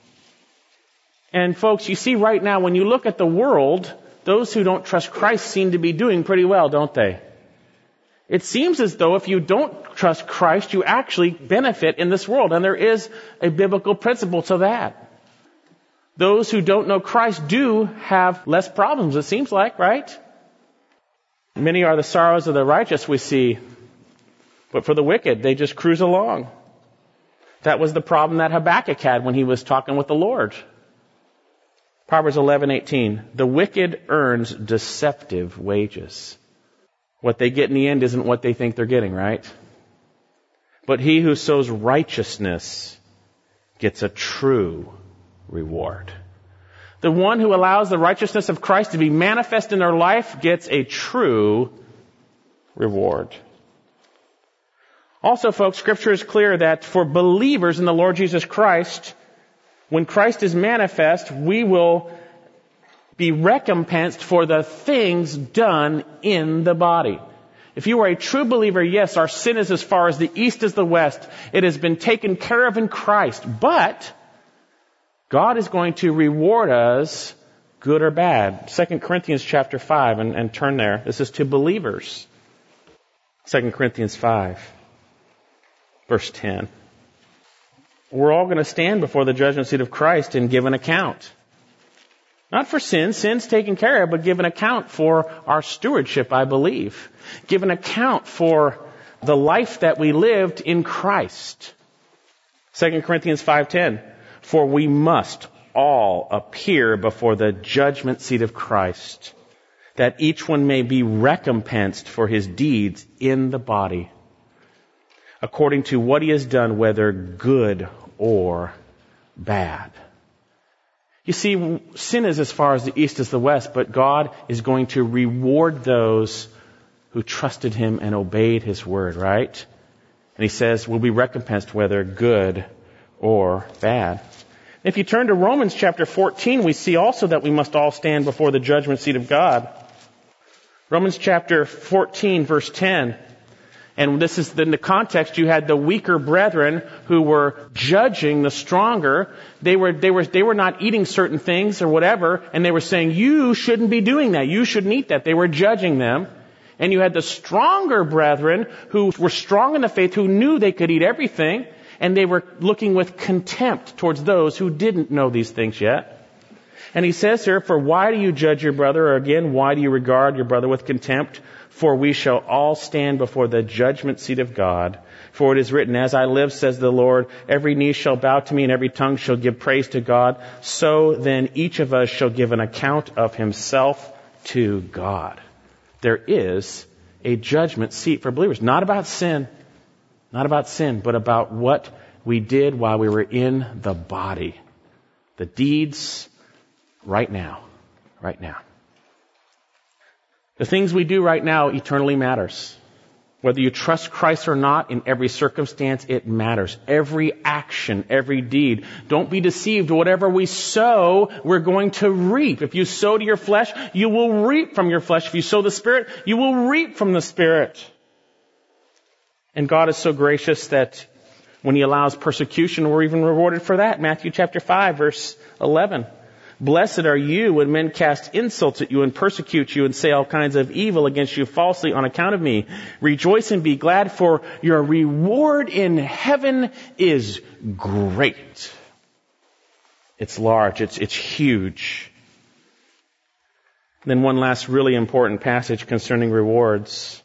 And folks, you see right now, when you look at the world, those who don't trust Christ seem to be doing pretty well, don't they? It seems as though if you don't trust Christ, you actually benefit in this world. And there is a biblical principle to that. Those who don't know Christ do have less problems, it seems like, right? Many are the sorrows of the righteous, we see. But for the wicked, they just cruise along. That was the problem that Habakkuk had when he was talking with the Lord. Proverbs eleven eighteen. The wicked earns deceptive wages. What they get in the end isn't what they think they're getting, right? But he who sows righteousness gets a true reward. The one who allows the righteousness of Christ to be manifest in their life gets a true reward. Also, folks, Scripture is clear that for believers in the Lord Jesus Christ, When Christ is manifest, we will be recompensed for the things done in the body. If you are a true believer, yes, our sin is as far as the east as the west. It has been taken care of in Christ. But God is going to reward us, good or bad. Second Corinthians chapter five, and, and turn there. This is to believers. Second Corinthians five, verse ten. We're all going to stand before the judgment seat of Christ and give an account. Not for sin. Sin's taken care of, but give an account for our stewardship, I believe. Give an account for the life that we lived in Christ. Second Corinthians five ten. For we must all appear before the judgment seat of Christ, that each one may be recompensed for his deeds in the body, according to what he has done, whether good or bad. You see, sin is as far as the east as the west, but God is going to reward those who trusted him and obeyed his word, right? And he says, we'll be recompensed whether good or bad. If you turn to Romans chapter fourteen, we see also that we must all stand before the judgment seat of God. Romans chapter fourteen, verse ten. And this is in the context, you had the weaker brethren who were judging the stronger. They were, they were, they were not eating certain things or whatever, and they were saying, you shouldn't be doing that. You shouldn't eat that. They were judging them. And you had the stronger brethren who were strong in the faith, who knew they could eat everything, and they were looking with contempt towards those who didn't know these things yet. And he says here, for why do you judge your brother? Or again, why do you regard your brother with contempt? For we shall all stand before the judgment seat of God. For it is written, as I live, says the Lord, every knee shall bow to me and every tongue shall give praise to God. So then each of us shall give an account of himself to God. There is a judgment seat for believers. Not about sin. Not about sin, but about what we did while we were in the body. The deeds right now. Right now. The things we do right now eternally matters. Whether you trust Christ or not, in every circumstance, it matters. Every action, every deed. Don't be deceived. Whatever we sow, we're going to reap. If you sow to your flesh, you will reap from your flesh. If you sow the Spirit, you will reap from the Spirit. And God is so gracious that when He allows persecution, we're even rewarded for that. Matthew chapter five, verse eleven. Blessed are you when men cast insults at you and persecute you and say all kinds of evil against you falsely on account of me. Rejoice and be glad, for your reward in heaven is great. It's large. It's, it's huge. Then one last really important passage concerning rewards.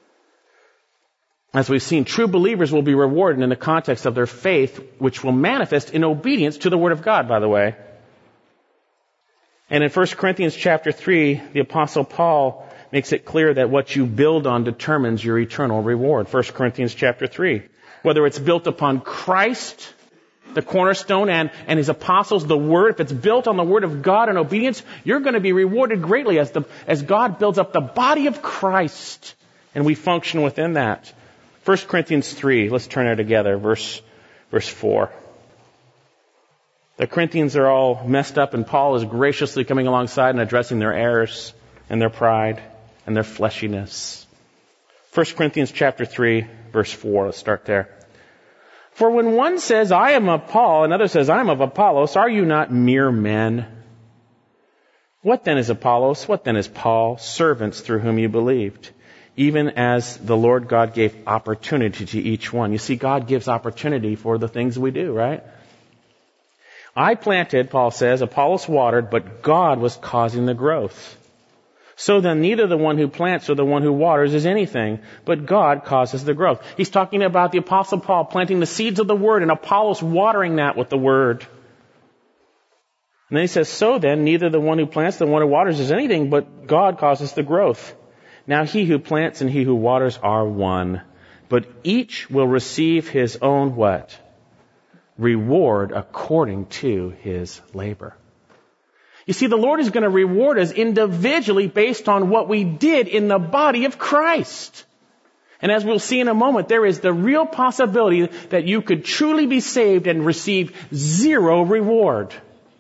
As we've seen, true believers will be rewarded in the context of their faith, which will manifest in obedience to the Word of God, by the way. And in First Corinthians chapter three, the Apostle Paul makes it clear that what you build on determines your eternal reward. First Corinthians chapter three. Whether it's built upon Christ, the cornerstone, and, and His apostles, the Word, if it's built on the Word of God and obedience, you're going to be rewarded greatly as the as God builds up the body of Christ. And we function within that. First Corinthians three, let's turn there together, verse, verse four. The Corinthians are all messed up, and Paul is graciously coming alongside and addressing their errors and their pride and their fleshiness. First Corinthians chapter three, verse four. Let's start there. For when one says, I am of Paul, another says, I am of Apollos, are you not mere men? What then is Apollos? What then is Paul? Servants through whom you believed, even as the Lord God gave opportunity to each one. You see, God gives opportunity for the things we do, right? I planted, Paul says, Apollos watered, but God was causing the growth. So then neither the one who plants or the one who waters is anything, but God causes the growth. He's talking about the Apostle Paul planting the seeds of the Word and Apollos watering that with the Word. And then he says, so then neither the one who plants or the one who waters is anything, but God causes the growth. Now he who plants and he who waters are one, but each will receive his own what? Reward according to his labor. You see, the Lord is going to reward us individually based on what we did in the body of Christ. And as we'll see in a moment, there is the real possibility that you could truly be saved and receive zero reward.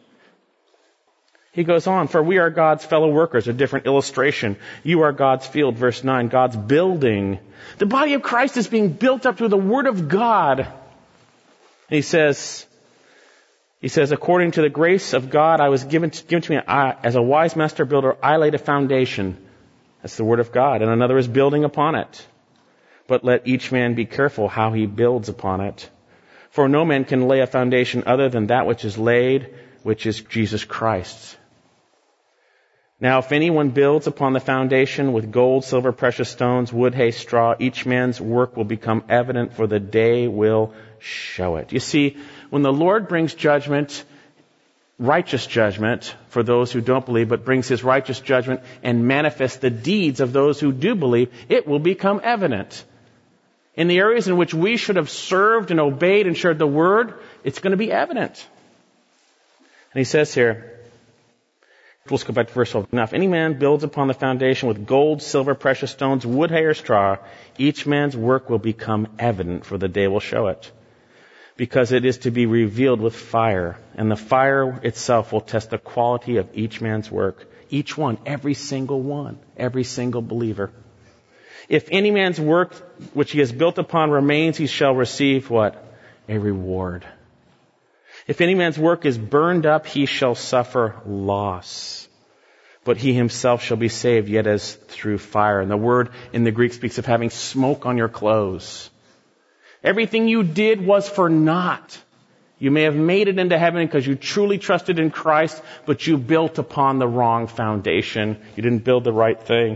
He goes on, for we are God's fellow workers, a different illustration. You are God's field, verse nine, God's building. The body of Christ is being built up through the Word of God. And he says, he says, according to the grace of God, I was given to, given to me I, as a wise master builder, I laid a foundation. That's the Word of God. And another is building upon it. But let each man be careful how he builds upon it. For no man can lay a foundation other than that which is laid, which is Jesus Christ. Now, if anyone builds upon the foundation with gold, silver, precious stones, wood, hay, straw, each man's work will become evident, for the day will show it. You see, when the Lord brings judgment, righteous judgment for those who don't believe, but brings His righteous judgment and manifests the deeds of those who do believe, it will become evident. In the areas in which we should have served and obeyed and shared the Word, it's going to be evident. And he says here, let's go back to verse twelve. Now, if any man builds upon the foundation with gold, silver, precious stones, wood, hay, or straw, each man's work will become evident, for the day will show it. Because it is to be revealed with fire, and the fire itself will test the quality of each man's work. Each one, every single one, every single believer. If any man's work which he has built upon remains, he shall receive what? A reward. If any man's work is burned up, he shall suffer loss. But he himself shall be saved, yet as through fire. And the word in the Greek speaks of having smoke on your clothes. Everything you did was for naught. You may have made it into heaven because you truly trusted in Christ, but you built upon the wrong foundation. You didn't build the right thing.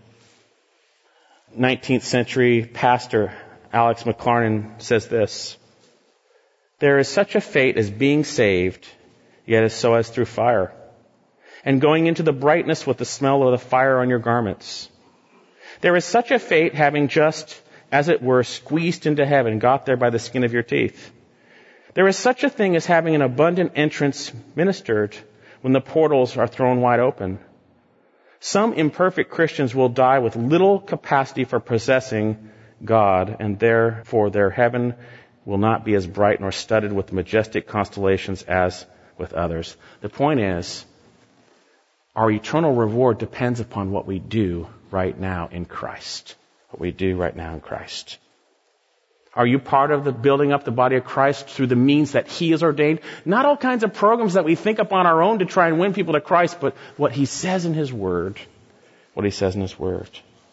nineteenth century pastor Alex McLaren says this: there is such a fate as being saved, yet as so as through fire, and going into the brightness with the smell of the fire on your garments. There is such a fate having just, as it were, squeezed into heaven, got there by the skin of your teeth. There is such a thing as having an abundant entrance ministered when the portals are thrown wide open. Some imperfect Christians will die with little capacity for possessing God, and therefore their heaven will not be as bright nor studded with majestic constellations as with others. The point is, our eternal reward depends upon what we do right now in Christ. What we do right now in Christ. Are you part of the building up the body of Christ through the means that He has ordained? Not all kinds of programs that we think up on our own to try and win people to Christ, but what He says in His Word. What He says in His Word.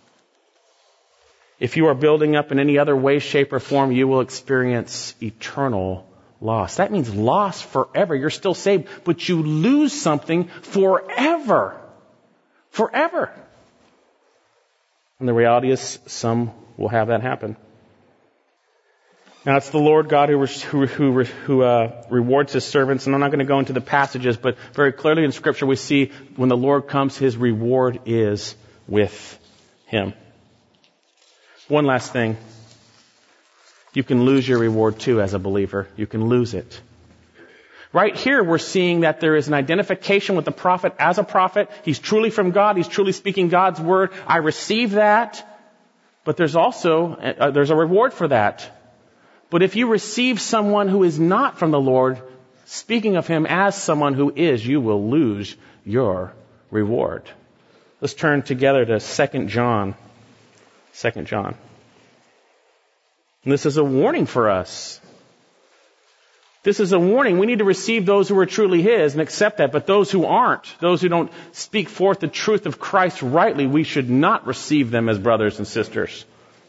If you are building up in any other way, shape, or form, you will experience eternal loss. That means loss forever. You're still saved, but you lose something forever. Forever. And the reality is, some will have that happen. Now, it's the Lord God who who who, who uh, rewards His servants, and I'm not going to go into the passages, but very clearly in Scripture we see when the Lord comes, His reward is with Him. One last thing. You can lose your reward too as a believer. You can lose it. Right here we're seeing that there is an identification with the prophet as a prophet. He's truly from God. He's truly speaking God's word. I receive that. But there's also, uh, there's a reward for that. But if you receive someone who is not from the Lord, speaking of Him as someone who is, you will lose your reward. Let's turn together to Second John. Second John. And this is a warning for us. This is a warning. We need to receive those who are truly His and accept that. But those who aren't, those who don't speak forth the truth of Christ rightly, we should not receive them as brothers and sisters.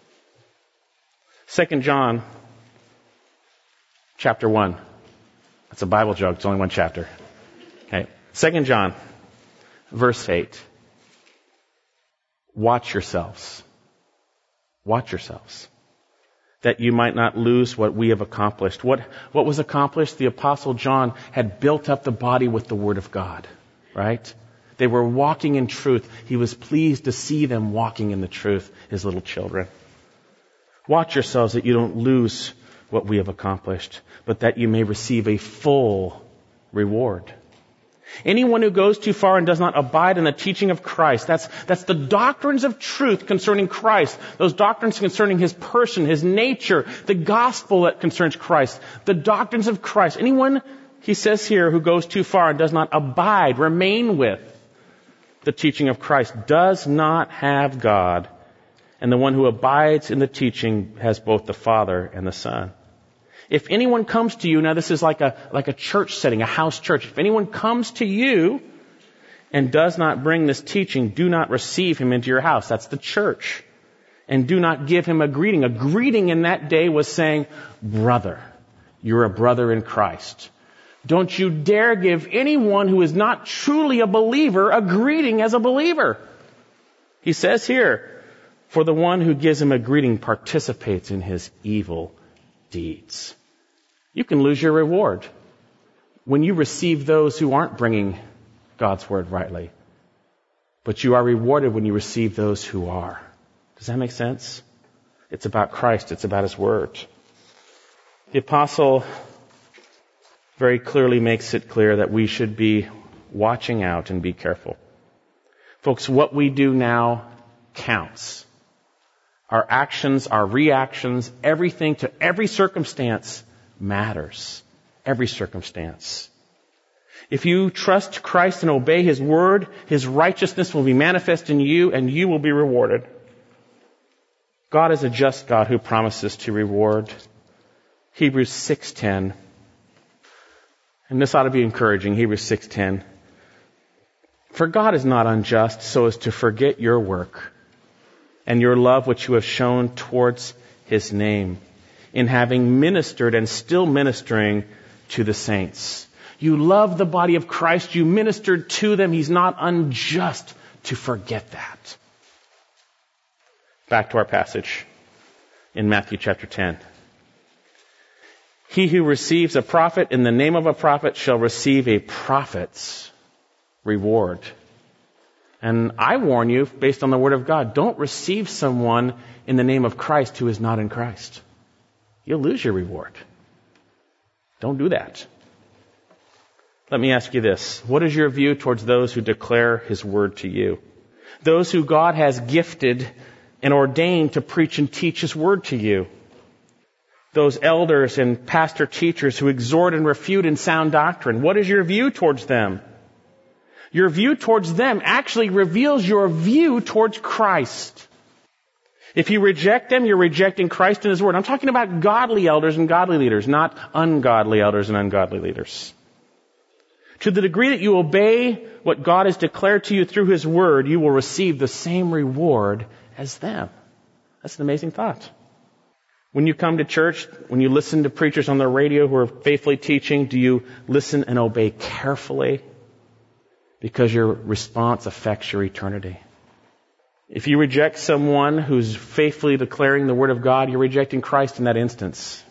Second John, chapter one. That's a Bible joke. It's only one chapter. Okay. Second John, verse eight. Watch yourselves. Watch yourselves, that you might not lose what we have accomplished. What, what was accomplished? The Apostle John had built up the body with the Word of God, right? They were walking in truth. He was pleased to see them walking in the truth, His little children. Watch yourselves that you don't lose what we have accomplished, but that you may receive a full reward. Anyone who goes too far and does not abide in the teaching of Christ, that's, that's the doctrines of truth concerning Christ, those doctrines concerning His person, His nature, the gospel that concerns Christ, the doctrines of Christ. Anyone, he says here, who goes too far and does not abide, remain with the teaching of Christ, does not have God. And the one who abides in the teaching has both the Father and the Son. If anyone comes to you, now this is like a, like a church setting, a house church. If anyone comes to you and does not bring this teaching, do not receive him into your house. That's the church. And do not give him a greeting. A greeting in that day was saying, brother, you're a brother in Christ. Don't you dare give anyone who is not truly a believer a greeting as a believer. He says here, for the one who gives him a greeting participates in his evil deeds. You can lose your reward when you receive those who aren't bringing God's word rightly. But you are rewarded when you receive those who are. Does that make sense? It's about Christ. It's about His word. The apostle very clearly makes it clear that we should be watching out and be careful. Folks, what we do now counts. Our actions, our reactions, everything to every circumstance matters. Every circumstance. If you trust Christ and obey His word, His righteousness will be manifest in you and you will be rewarded. God is a just God who promises to reward. Hebrews six ten. And this ought to be encouraging. Hebrews six ten. For God is not unjust so as to forget your work and your love which you have shown towards His name, in having ministered and still ministering to the saints. You love the body of Christ. You ministered to them. He's not unjust to forget that. Back to our passage in Matthew chapter ten. He who receives a prophet in the name of a prophet shall receive a prophet's reward. And I warn you, based on the word of God, don't receive someone in the name of Christ who is not in Christ. You'll lose your reward. Don't do that. Let me ask you this. What is your view towards those who declare His word to you? Those who God has gifted and ordained to preach and teach His word to you. Those elders and pastor teachers who exhort and refute in sound doctrine. What is your view towards them? Your view towards them actually reveals your view towards Christ. If you reject them, you're rejecting Christ and His word. I'm talking about godly elders and godly leaders, not ungodly elders and ungodly leaders. To the degree that you obey what God has declared to you through His word, you will receive the same reward as them. That's an amazing thought. When you come to church, when you listen to preachers on the radio who are faithfully teaching, do you listen and obey carefully? Because your response affects your eternity. If you reject someone who's faithfully declaring the word of God, you're rejecting Christ in that instance.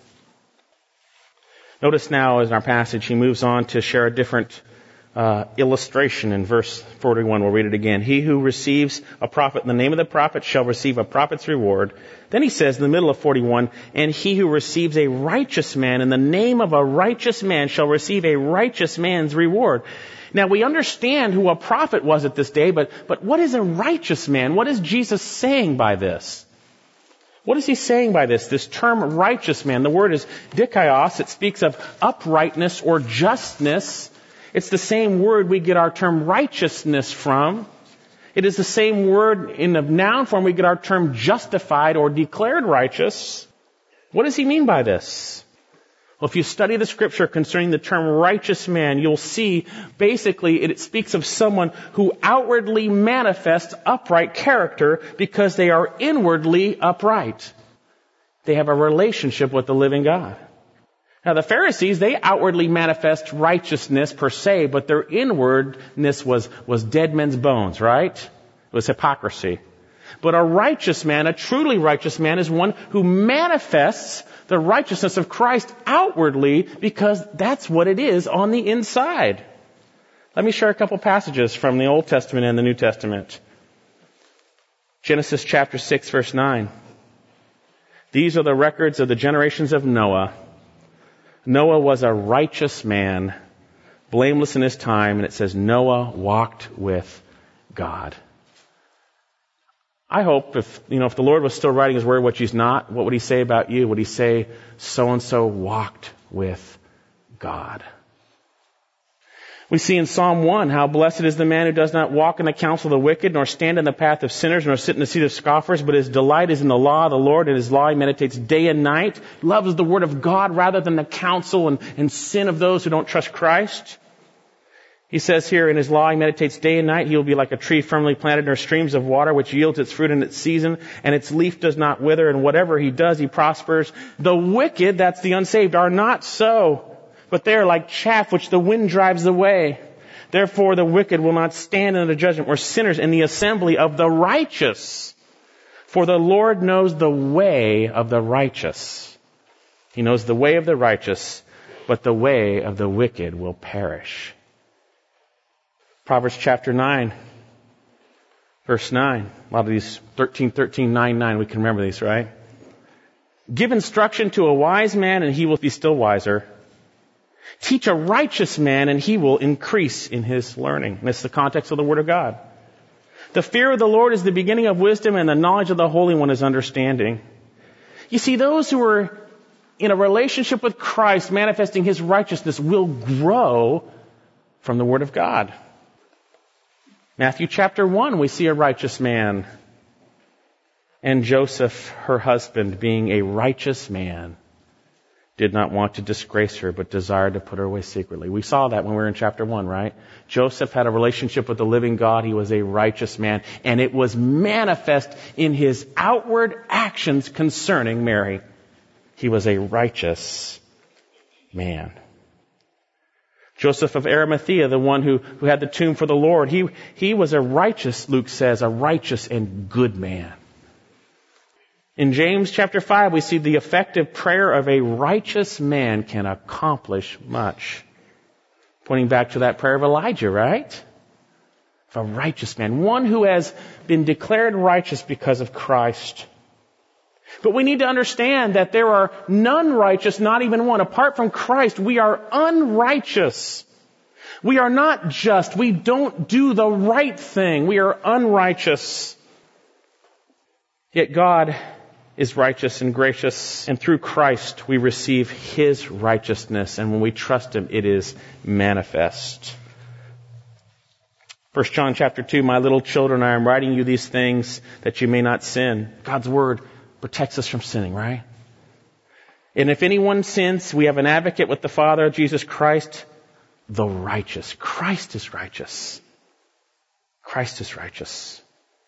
Notice now, in our passage, he moves on to share a different uh, illustration in verse forty-one. We'll read it again. He who receives a prophet in the name of the prophet shall receive a prophet's reward. Then he says in the middle of forty-one, and he who receives a righteous man in the name of a righteous man shall receive a righteous man's reward. Now, we understand who a prophet was at this day, but, but what is a righteous man? What is Jesus saying by this? What is He saying by this? This term righteous man, the word is dikaios. It speaks of uprightness or justness. It's the same word we get our term righteousness from. It is the same word in the noun form we get our term justified or declared righteous. What does he mean by this? Well, if you study the scripture concerning the term righteous man, you'll see basically it speaks of someone who outwardly manifests upright character because they are inwardly upright. They have a relationship with the living God. Now, the Pharisees, they outwardly manifest righteousness per se, but their inwardness was, was dead men's bones, right? It was hypocrisy. But a righteous man, a truly righteous man, is one who manifests the righteousness of Christ outwardly because that's what it is on the inside. Let me share a couple passages from the Old Testament and the New Testament. Genesis chapter six, verse nine. These are the records of the generations of Noah. Noah was a righteous man blameless in his time, and it says Noah walked with God. I hope if, you know, if the Lord was still writing his word, which he's not, what would he say about you? Would he say, so-and-so walked with God? We see in Psalm one how blessed is the man who does not walk in the counsel of the wicked, nor stand in the path of sinners, nor sit in the seat of scoffers, but his delight is in the law of the Lord, and his law he meditates day and night. Loves the word of God rather than the counsel and, and sin of those who don't trust Christ. He says here, in his law he meditates day and night. He will be like a tree firmly planted near streams of water, which yields its fruit in its season, and its leaf does not wither, and whatever he does, he prospers. The wicked, that's the unsaved, are not so, but they are like chaff which the wind drives away. Therefore the wicked will not stand in the judgment, or sinners in the assembly of the righteous. For the Lord knows the way of the righteous. He knows the way of the righteous, but the way of the wicked will perish. Proverbs chapter nine, verse nine. A lot of these thirteen, thirteen, nine, nine, we can remember these, right? Give instruction to a wise man and he will be still wiser. Teach a righteous man and he will increase in his learning. And that's the context of the Word of God. The fear of the Lord is the beginning of wisdom, and the knowledge of the Holy One is understanding. You see, those who are in a relationship with Christ, manifesting his righteousness, will grow from the Word of God. Matthew chapter one, we see a righteous man. And Joseph, her husband, being a righteous man, did not want to disgrace her, but desired to put her away secretly. We saw that when we were in chapter one, right? Joseph had a relationship with the living God. He was a righteous man. And it was manifest in his outward actions concerning Mary. He was a righteous man. Joseph of Arimathea, the one who, who had the tomb for the Lord, he, he was a righteous, Luke says, a righteous and good man. In James chapter five, we see the effective prayer of a righteous man can accomplish much. Pointing back to that prayer of Elijah, right? Of a righteous man. One who has been declared righteous because of Christ. But we need to understand that there are none righteous, not even one. Apart from Christ, we are unrighteous. We are not just. We don't do the right thing. We are unrighteous. Yet God is righteous and gracious, and through Christ we receive his righteousness, and when we trust him, it is manifest. First John chapter two, my little children, I am writing you these things that you may not sin. God's word protects us from sinning, right? And if anyone sins, we have an advocate with the Father, Jesus Christ, the righteous. Christ is righteous. Christ is righteous.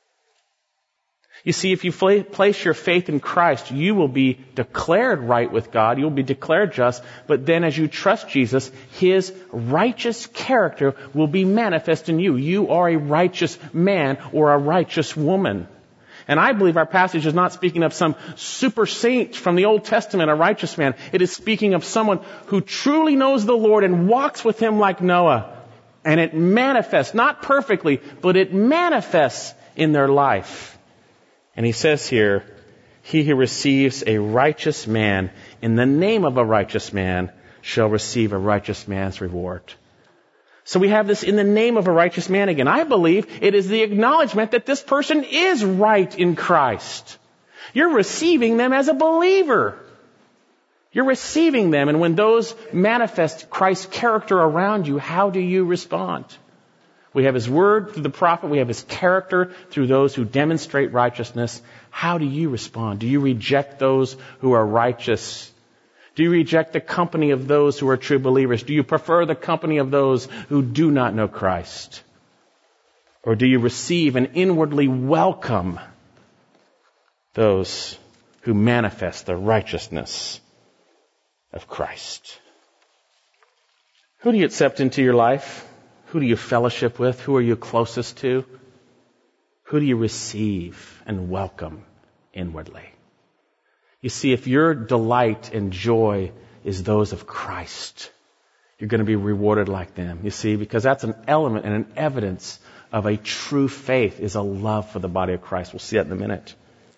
You see, if you place your faith in Christ, you will be declared right with God. You'll be declared just. But then as you trust Jesus, his righteous character will be manifest in you. You are a righteous man or a righteous woman. And I believe our passage is not speaking of some super saint from the Old Testament, a righteous man. It is speaking of someone who truly knows the Lord and walks with him like Noah. And it manifests, not perfectly, but it manifests in their life. And he says here, he who receives a righteous man in the name of a righteous man shall receive a righteous man's reward. So we have this in the name of a righteous man again. I believe it is the acknowledgement that this person is right in Christ. You're receiving them as a believer. You're receiving them, and when those manifest Christ's character around you, how do you respond? We have his word through the prophet. We have his character through those who demonstrate righteousness. How do you respond? Do you reject those who are righteous? Do you reject the company of those who are true believers? Do you prefer the company of those who do not know Christ? Or do you receive and inwardly welcome those who manifest the righteousness of Christ? Who do you accept into your life? Who do you fellowship with? Who are you closest to? Who do you receive and welcome inwardly? You see, if your delight and joy is those of Christ, you're going to be rewarded like them. You see, because that's an element and an evidence of a true faith is a love for the body of Christ. We'll see that in a minute.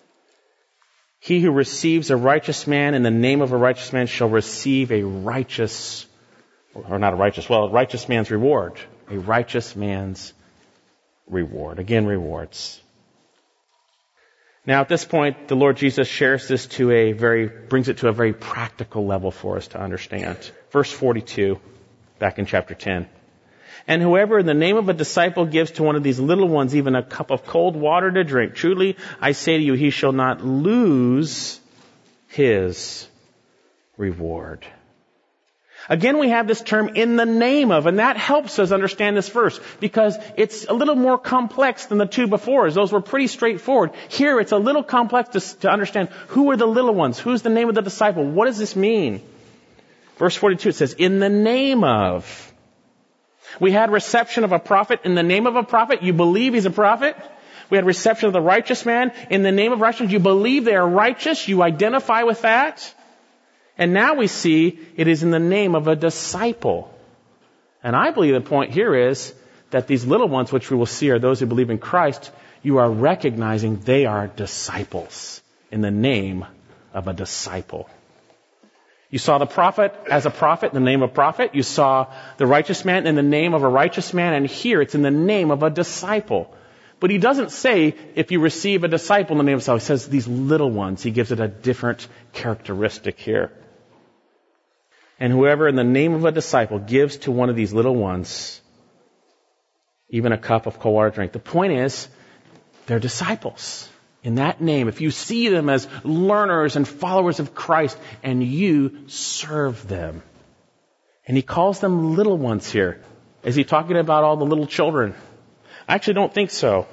He who receives a righteous man in the name of a righteous man shall receive a righteous Or not a righteous, well, a righteous man's reward. A righteous man's reward. Again, rewards. Now at this point, the Lord Jesus shares this to a very, brings it to a very practical level for us to understand. Verse forty-two, back in chapter ten. And whoever in the name of a disciple gives to one of these little ones even a cup of cold water to drink, truly I say to you, he shall not lose his reward. Again, we have this term in the name of, and that helps us understand this verse because it's a little more complex than the two before. Those were pretty straightforward. Here, it's a little complex to, to understand who are the little ones, who's the name of the disciple, what does this mean? Verse forty-two, it says, in the name of. We had reception of a prophet in the name of a prophet. You believe he's a prophet. We had reception of the righteous man in the name of righteousness. You believe they are righteous. You identify with that. And now we see it is in the name of a disciple. And I believe the point here is that these little ones, which we will see are those who believe in Christ, you are recognizing they are disciples in the name of a disciple. You saw the prophet as a prophet in the name of prophet. You saw the righteous man in the name of a righteous man. And here it's in the name of a disciple. But he doesn't say if you receive a disciple in the name of himself. He says these little ones. He gives it a different characteristic here. And whoever in the name of a disciple gives to one of these little ones even a cup of cold water to drink. The point is, they're disciples. In that name, if you see them as learners and followers of Christ, and you serve them. And he calls them little ones here. Is he talking about all the little children? I actually don't think so.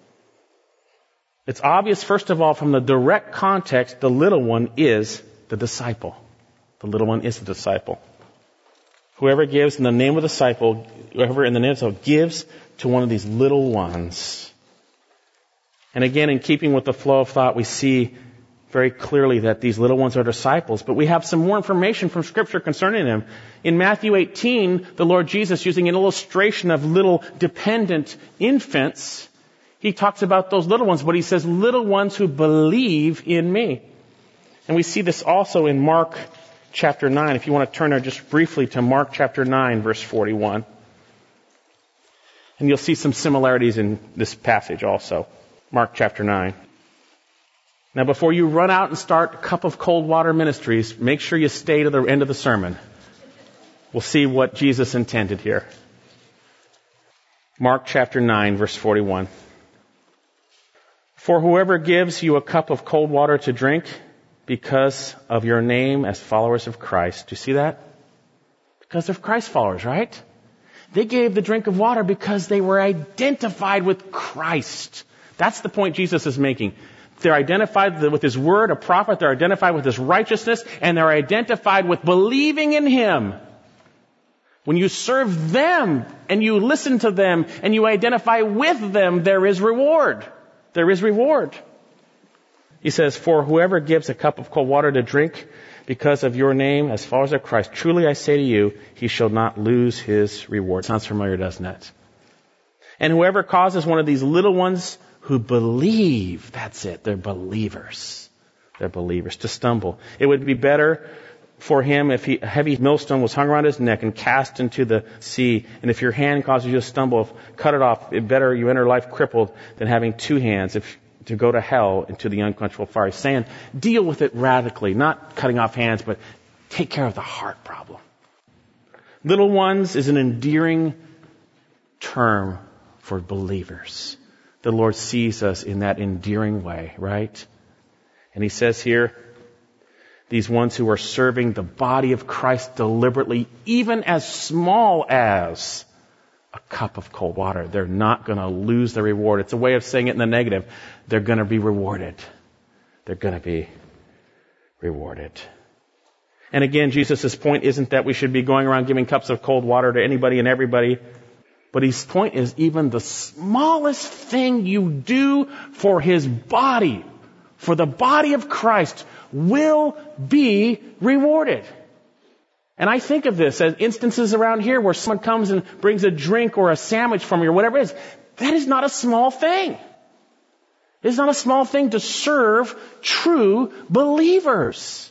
It's obvious, first of all, from the direct context, the little one is the disciple. The little one is the disciple. Whoever gives in the name of the disciple, whoever in the name of the disciple gives to one of these little ones. And again, in keeping with the flow of thought, we see very clearly that these little ones are disciples. But we have some more information from Scripture concerning them. In Matthew eighteen, the Lord Jesus, using an illustration of little dependent infants, he talks about those little ones, but he says, little ones who believe in me. And we see this also in Mark chapter nine. If you want to turn there just briefly to Mark chapter nine, verse forty-one. And you'll see some similarities in this passage also. Mark chapter nine. Now before you run out and start a cup of cold water ministries, make sure you stay to the end of the sermon. We'll see what Jesus intended here. Mark chapter nine, verse forty-one. For whoever gives you a cup of cold water to drink because of your name as followers of Christ. Do you see that? Because they're Christ followers, right? They gave the drink of water because they were identified with Christ. That's the point Jesus is making. They're identified with His Word, a prophet. They're identified with His righteousness, and they're identified with believing in Him. When you serve them, and you listen to them, and you identify with them, there is reward. There is reward. He says, for whoever gives a cup of cold water to drink because of your name as followers of Christ, truly I say to you, he shall not lose his reward. Sounds familiar, doesn't it? And whoever causes one of these little ones who believe, that's it, they're believers. They're believers, to stumble. It would be better for him if he, a heavy millstone was hung around his neck and cast into the sea. And if your hand causes you to stumble, cut it off. It's better you enter life crippled than having two hands if to go to hell into the unquenchable fire. He's saying, deal with it radically, not cutting off hands, but take care of the heart problem. Little ones is an endearing term for believers. The Lord sees us in that endearing way, right? And He says here, these ones who are serving the body of Christ deliberately, even as small as a cup of cold water, they're not going to lose their reward. It's a way of saying it in the negative. They're going to be rewarded. They're going to be rewarded. And again, Jesus' point isn't that we should be going around giving cups of cold water to anybody and everybody. But His point is even the smallest thing you do for His body, for the body of Christ, will be rewarded. And I think of this as instances around here where someone comes and brings a drink or a sandwich from you or whatever it is. That is not a small thing. It is not a small thing to serve true believers.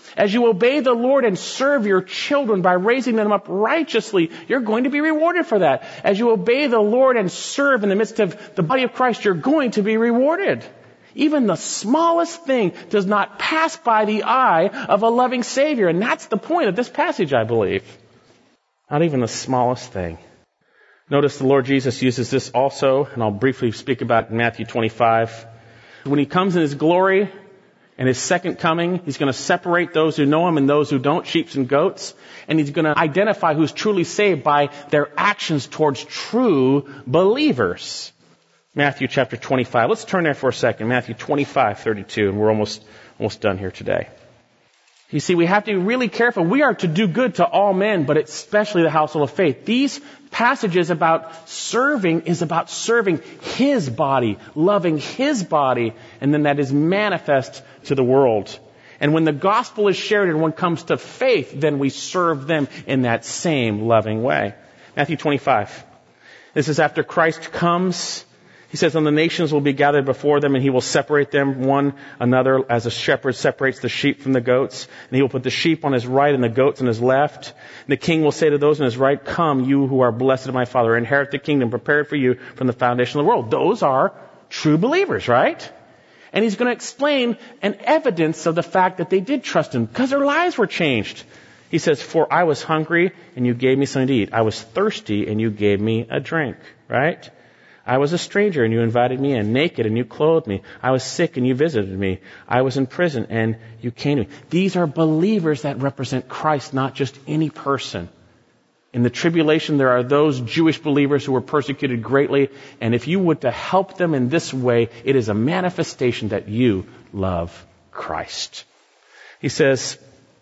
As you obey the Lord and serve your children by raising them up righteously, you're going to be rewarded for that. As you obey the Lord and serve in the midst of the body of Christ, you're going to be rewarded. Even the smallest thing does not pass by the eye of a loving Savior. And that's the point of this passage, I believe. Not even the smallest thing. Notice the Lord Jesus uses this also, and I'll briefly speak about it in Matthew twenty-five. When He comes in His glory and His second coming, He's going to separate those who know Him and those who don't, sheep and goats. And He's going to identify who's truly saved by their actions towards true believers. Matthew chapter twenty-five. Let's turn there for a second. Matthew twenty-five, thirty-two, and we're almost, almost done here today. You see, we have to be really careful. We are to do good to all men, but especially the household of faith. These passages about serving is about serving His body, loving His body, and then that is manifest to the world. And when the gospel is shared and one comes to faith, then we serve them in that same loving way. Matthew twenty-five. This is after Christ comes. He says, and the nations will be gathered before them, and He will separate them one another as a shepherd separates the sheep from the goats. And He will put the sheep on His right and the goats on His left. And the King will say to those on His right, come, you who are blessed of my Father, inherit the kingdom prepared for you from the foundation of the world. Those are true believers, right? And He's going to explain an evidence of the fact that they did trust Him because their lives were changed. He says, for I was hungry and you gave me something to eat. I was thirsty and you gave me a drink, right? I was a stranger and you invited me in, naked and you clothed me. I was sick and you visited me. I was in prison and you came to me. These are believers that represent Christ, not just any person. In the tribulation, there are those Jewish believers who were persecuted greatly. And if you would to help them in this way, it is a manifestation that you love Christ. He says,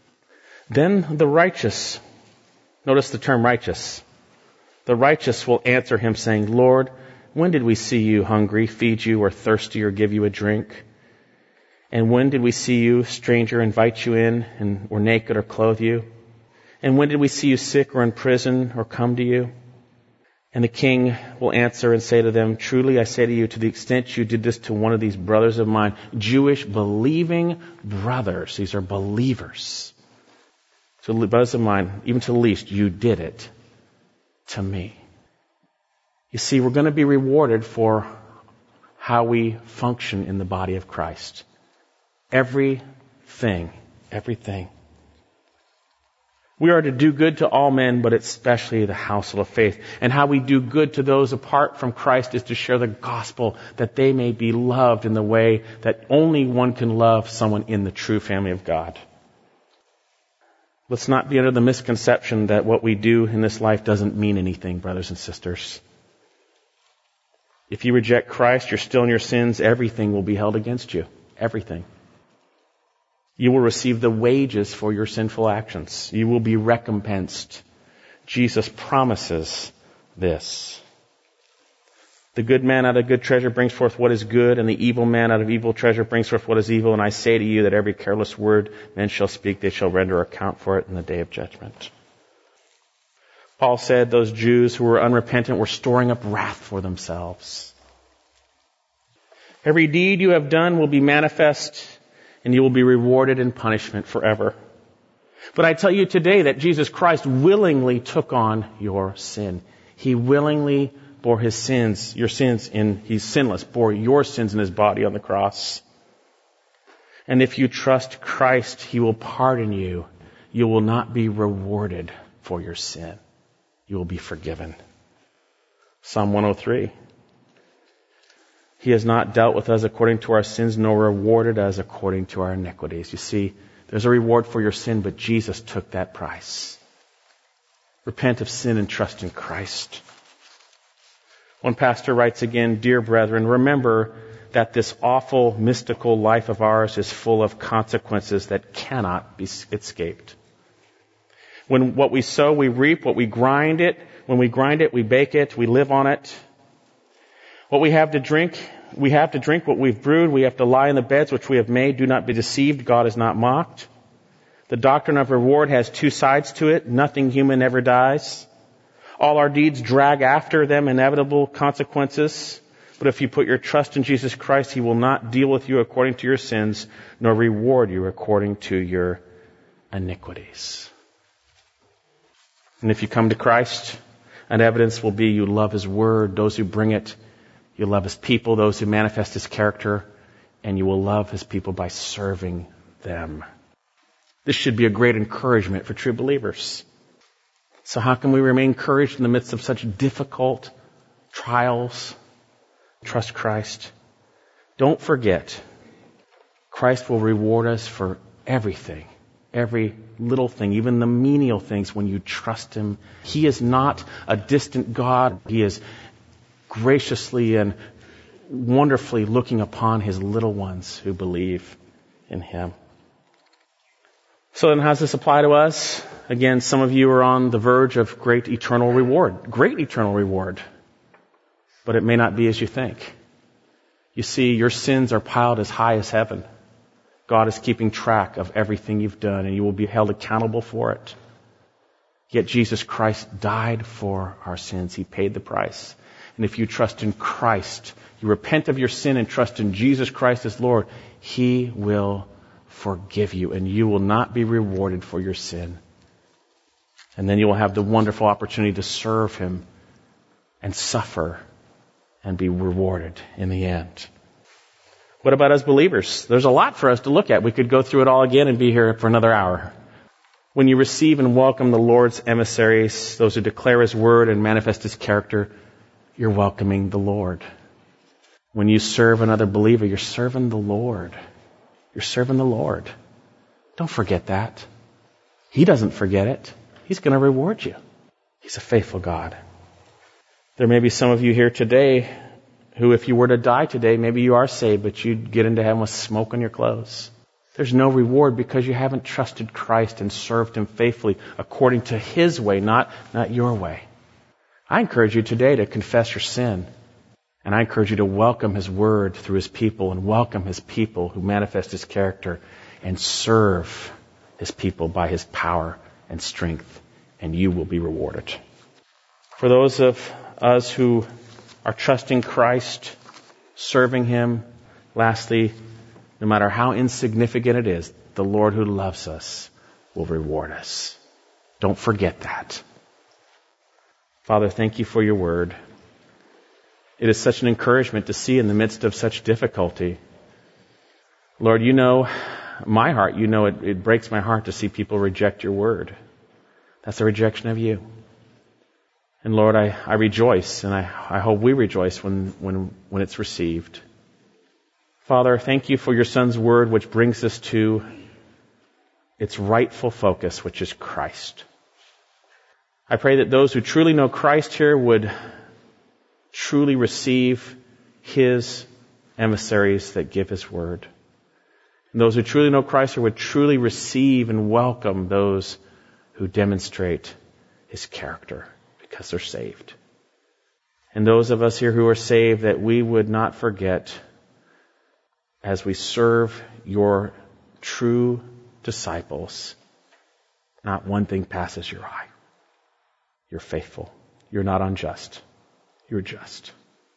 then the righteous, notice the term righteous. The righteous will answer Him saying, Lord, when did we see you hungry, feed you, or thirsty, or give you a drink? And when did we see you, stranger, invite you in, and or naked, or clothe you? And when did we see you sick, or in prison, or come to you? And the King will answer and say to them, truly I say to you, to the extent you did this to one of these brothers of mine, Jewish believing brothers, these are believers, to the brothers of mine, even to the least, you did it to me. You see, we're going to be rewarded for how we function in the body of Christ. Everything, everything. We are to do good to all men, but especially the household of faith. And how we do good to those apart from Christ is to share the gospel that they may be loved in the way that only one can love someone in the true family of God. Let's not be under the misconception that what we do in this life doesn't mean anything, brothers and sisters. If you reject Christ, you're still in your sins, everything will be held against you. Everything. You will receive the wages for your sinful actions. You will be recompensed. Jesus promises this. The good man out of good treasure brings forth what is good, and the evil man out of evil treasure brings forth what is evil. And I say to you that every careless word men shall speak, they shall render account for it in the day of judgment. Paul said those Jews who were unrepentant were storing up wrath for themselves. Every deed you have done will be manifest, and you will be rewarded in punishment forever. But I tell you today that Jesus Christ willingly took on your sin. He willingly bore His sins, your sins in, He's sinless, bore your sins in His body on the cross. And if you trust Christ, He will pardon you. You will not be rewarded for your sin. You will be forgiven. Psalm one oh three. He has not dealt with us according to our sins, nor rewarded us according to our iniquities. You see, there's a reward for your sin, but Jesus took that price. Repent of sin and trust in Christ. One pastor writes again, dear brethren, remember that this awful, mystical life of ours is full of consequences that cannot be escaped. When what we sow, we reap. What we grind it, when we grind it, we bake it, we live on it. What we have to drink, we have to drink what we've brewed. We have to lie in the beds which we have made. Do not be deceived. God is not mocked. The doctrine of reward has two sides to it. Nothing human ever dies. All our deeds drag after them inevitable consequences. But if you put your trust in Jesus Christ, He will not deal with you according to your sins, nor reward you according to your iniquities. And if you come to Christ, an evidence will be you love His Word, those who bring it. You love His people, those who manifest His character. And you will love His people by serving them. This should be a great encouragement for true believers. So how can we remain encouraged in the midst of such difficult trials? Trust Christ. Don't forget, Christ will reward us for everything, every little thing, even the menial things when you trust Him. He is not a distant God. He is graciously and wonderfully looking upon His little ones who believe in Him. So then how does this apply to us? Again, some of you are on the verge of great eternal reward. Great eternal reward. But it may not be as you think. You see, your sins are piled as high as heaven. God is keeping track of everything you've done, and you will be held accountable for it. Yet Jesus Christ died for our sins. He paid the price. And if you trust in Christ, you repent of your sin and trust in Jesus Christ as Lord, He will forgive you, and you will not be rewarded for your sin. And then you will have the wonderful opportunity to serve Him and suffer and be rewarded in the end. What about us believers? There's a lot for us to look at. We could go through it all again and be here for another hour. When you receive and welcome the Lord's emissaries, those who declare His word and manifest His character, you're welcoming the Lord. When you serve another believer, you're serving the Lord. You're serving the Lord. Don't forget that. He doesn't forget it. He's going to reward you. He's a faithful God. There may be some of you here today who, if you were to die today, maybe you are saved, but you'd get into heaven with smoke on your clothes. There's no reward because you haven't trusted Christ and served Him faithfully according to His way, not, not your way. I encourage you today to confess your sin. And I encourage you to welcome His word through His people and welcome His people who manifest His character and serve His people by His power and strength, and you will be rewarded. For those of us who are trusting Christ, serving Him, lastly, no matter how insignificant it is, the Lord who loves us will reward us. Don't forget that. Father, thank You for Your word. It is such an encouragement to see in the midst of such difficulty. Lord, You know my heart. You know it, it breaks my heart to see people reject Your word. That's a rejection of You. And Lord, I, I rejoice, and I, I hope we rejoice when, when, when it's received. Father, thank You for Your Son's word, which brings us to its rightful focus, which is Christ. I pray that those who truly know Christ here would truly receive His emissaries that give His word. And those who truly know Christ here would truly receive and welcome those who demonstrate His character because they're saved. And those of us here who are saved, that we would not forget, as we serve Your true disciples, not one thing passes Your eye. You're faithful. You're not unjust. You're just.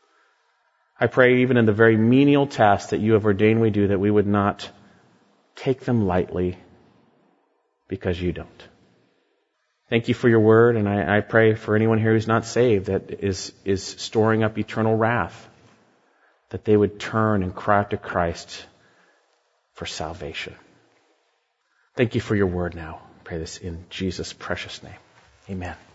I pray even in the very menial tasks that You have ordained we do, that we would not take them lightly because You don't. Thank You for Your word, and I, I pray for anyone here who's not saved, that is, is storing up eternal wrath, that they would turn and cry out to Christ for salvation. Thank You for Your word now. I pray this in Jesus' precious name. Amen.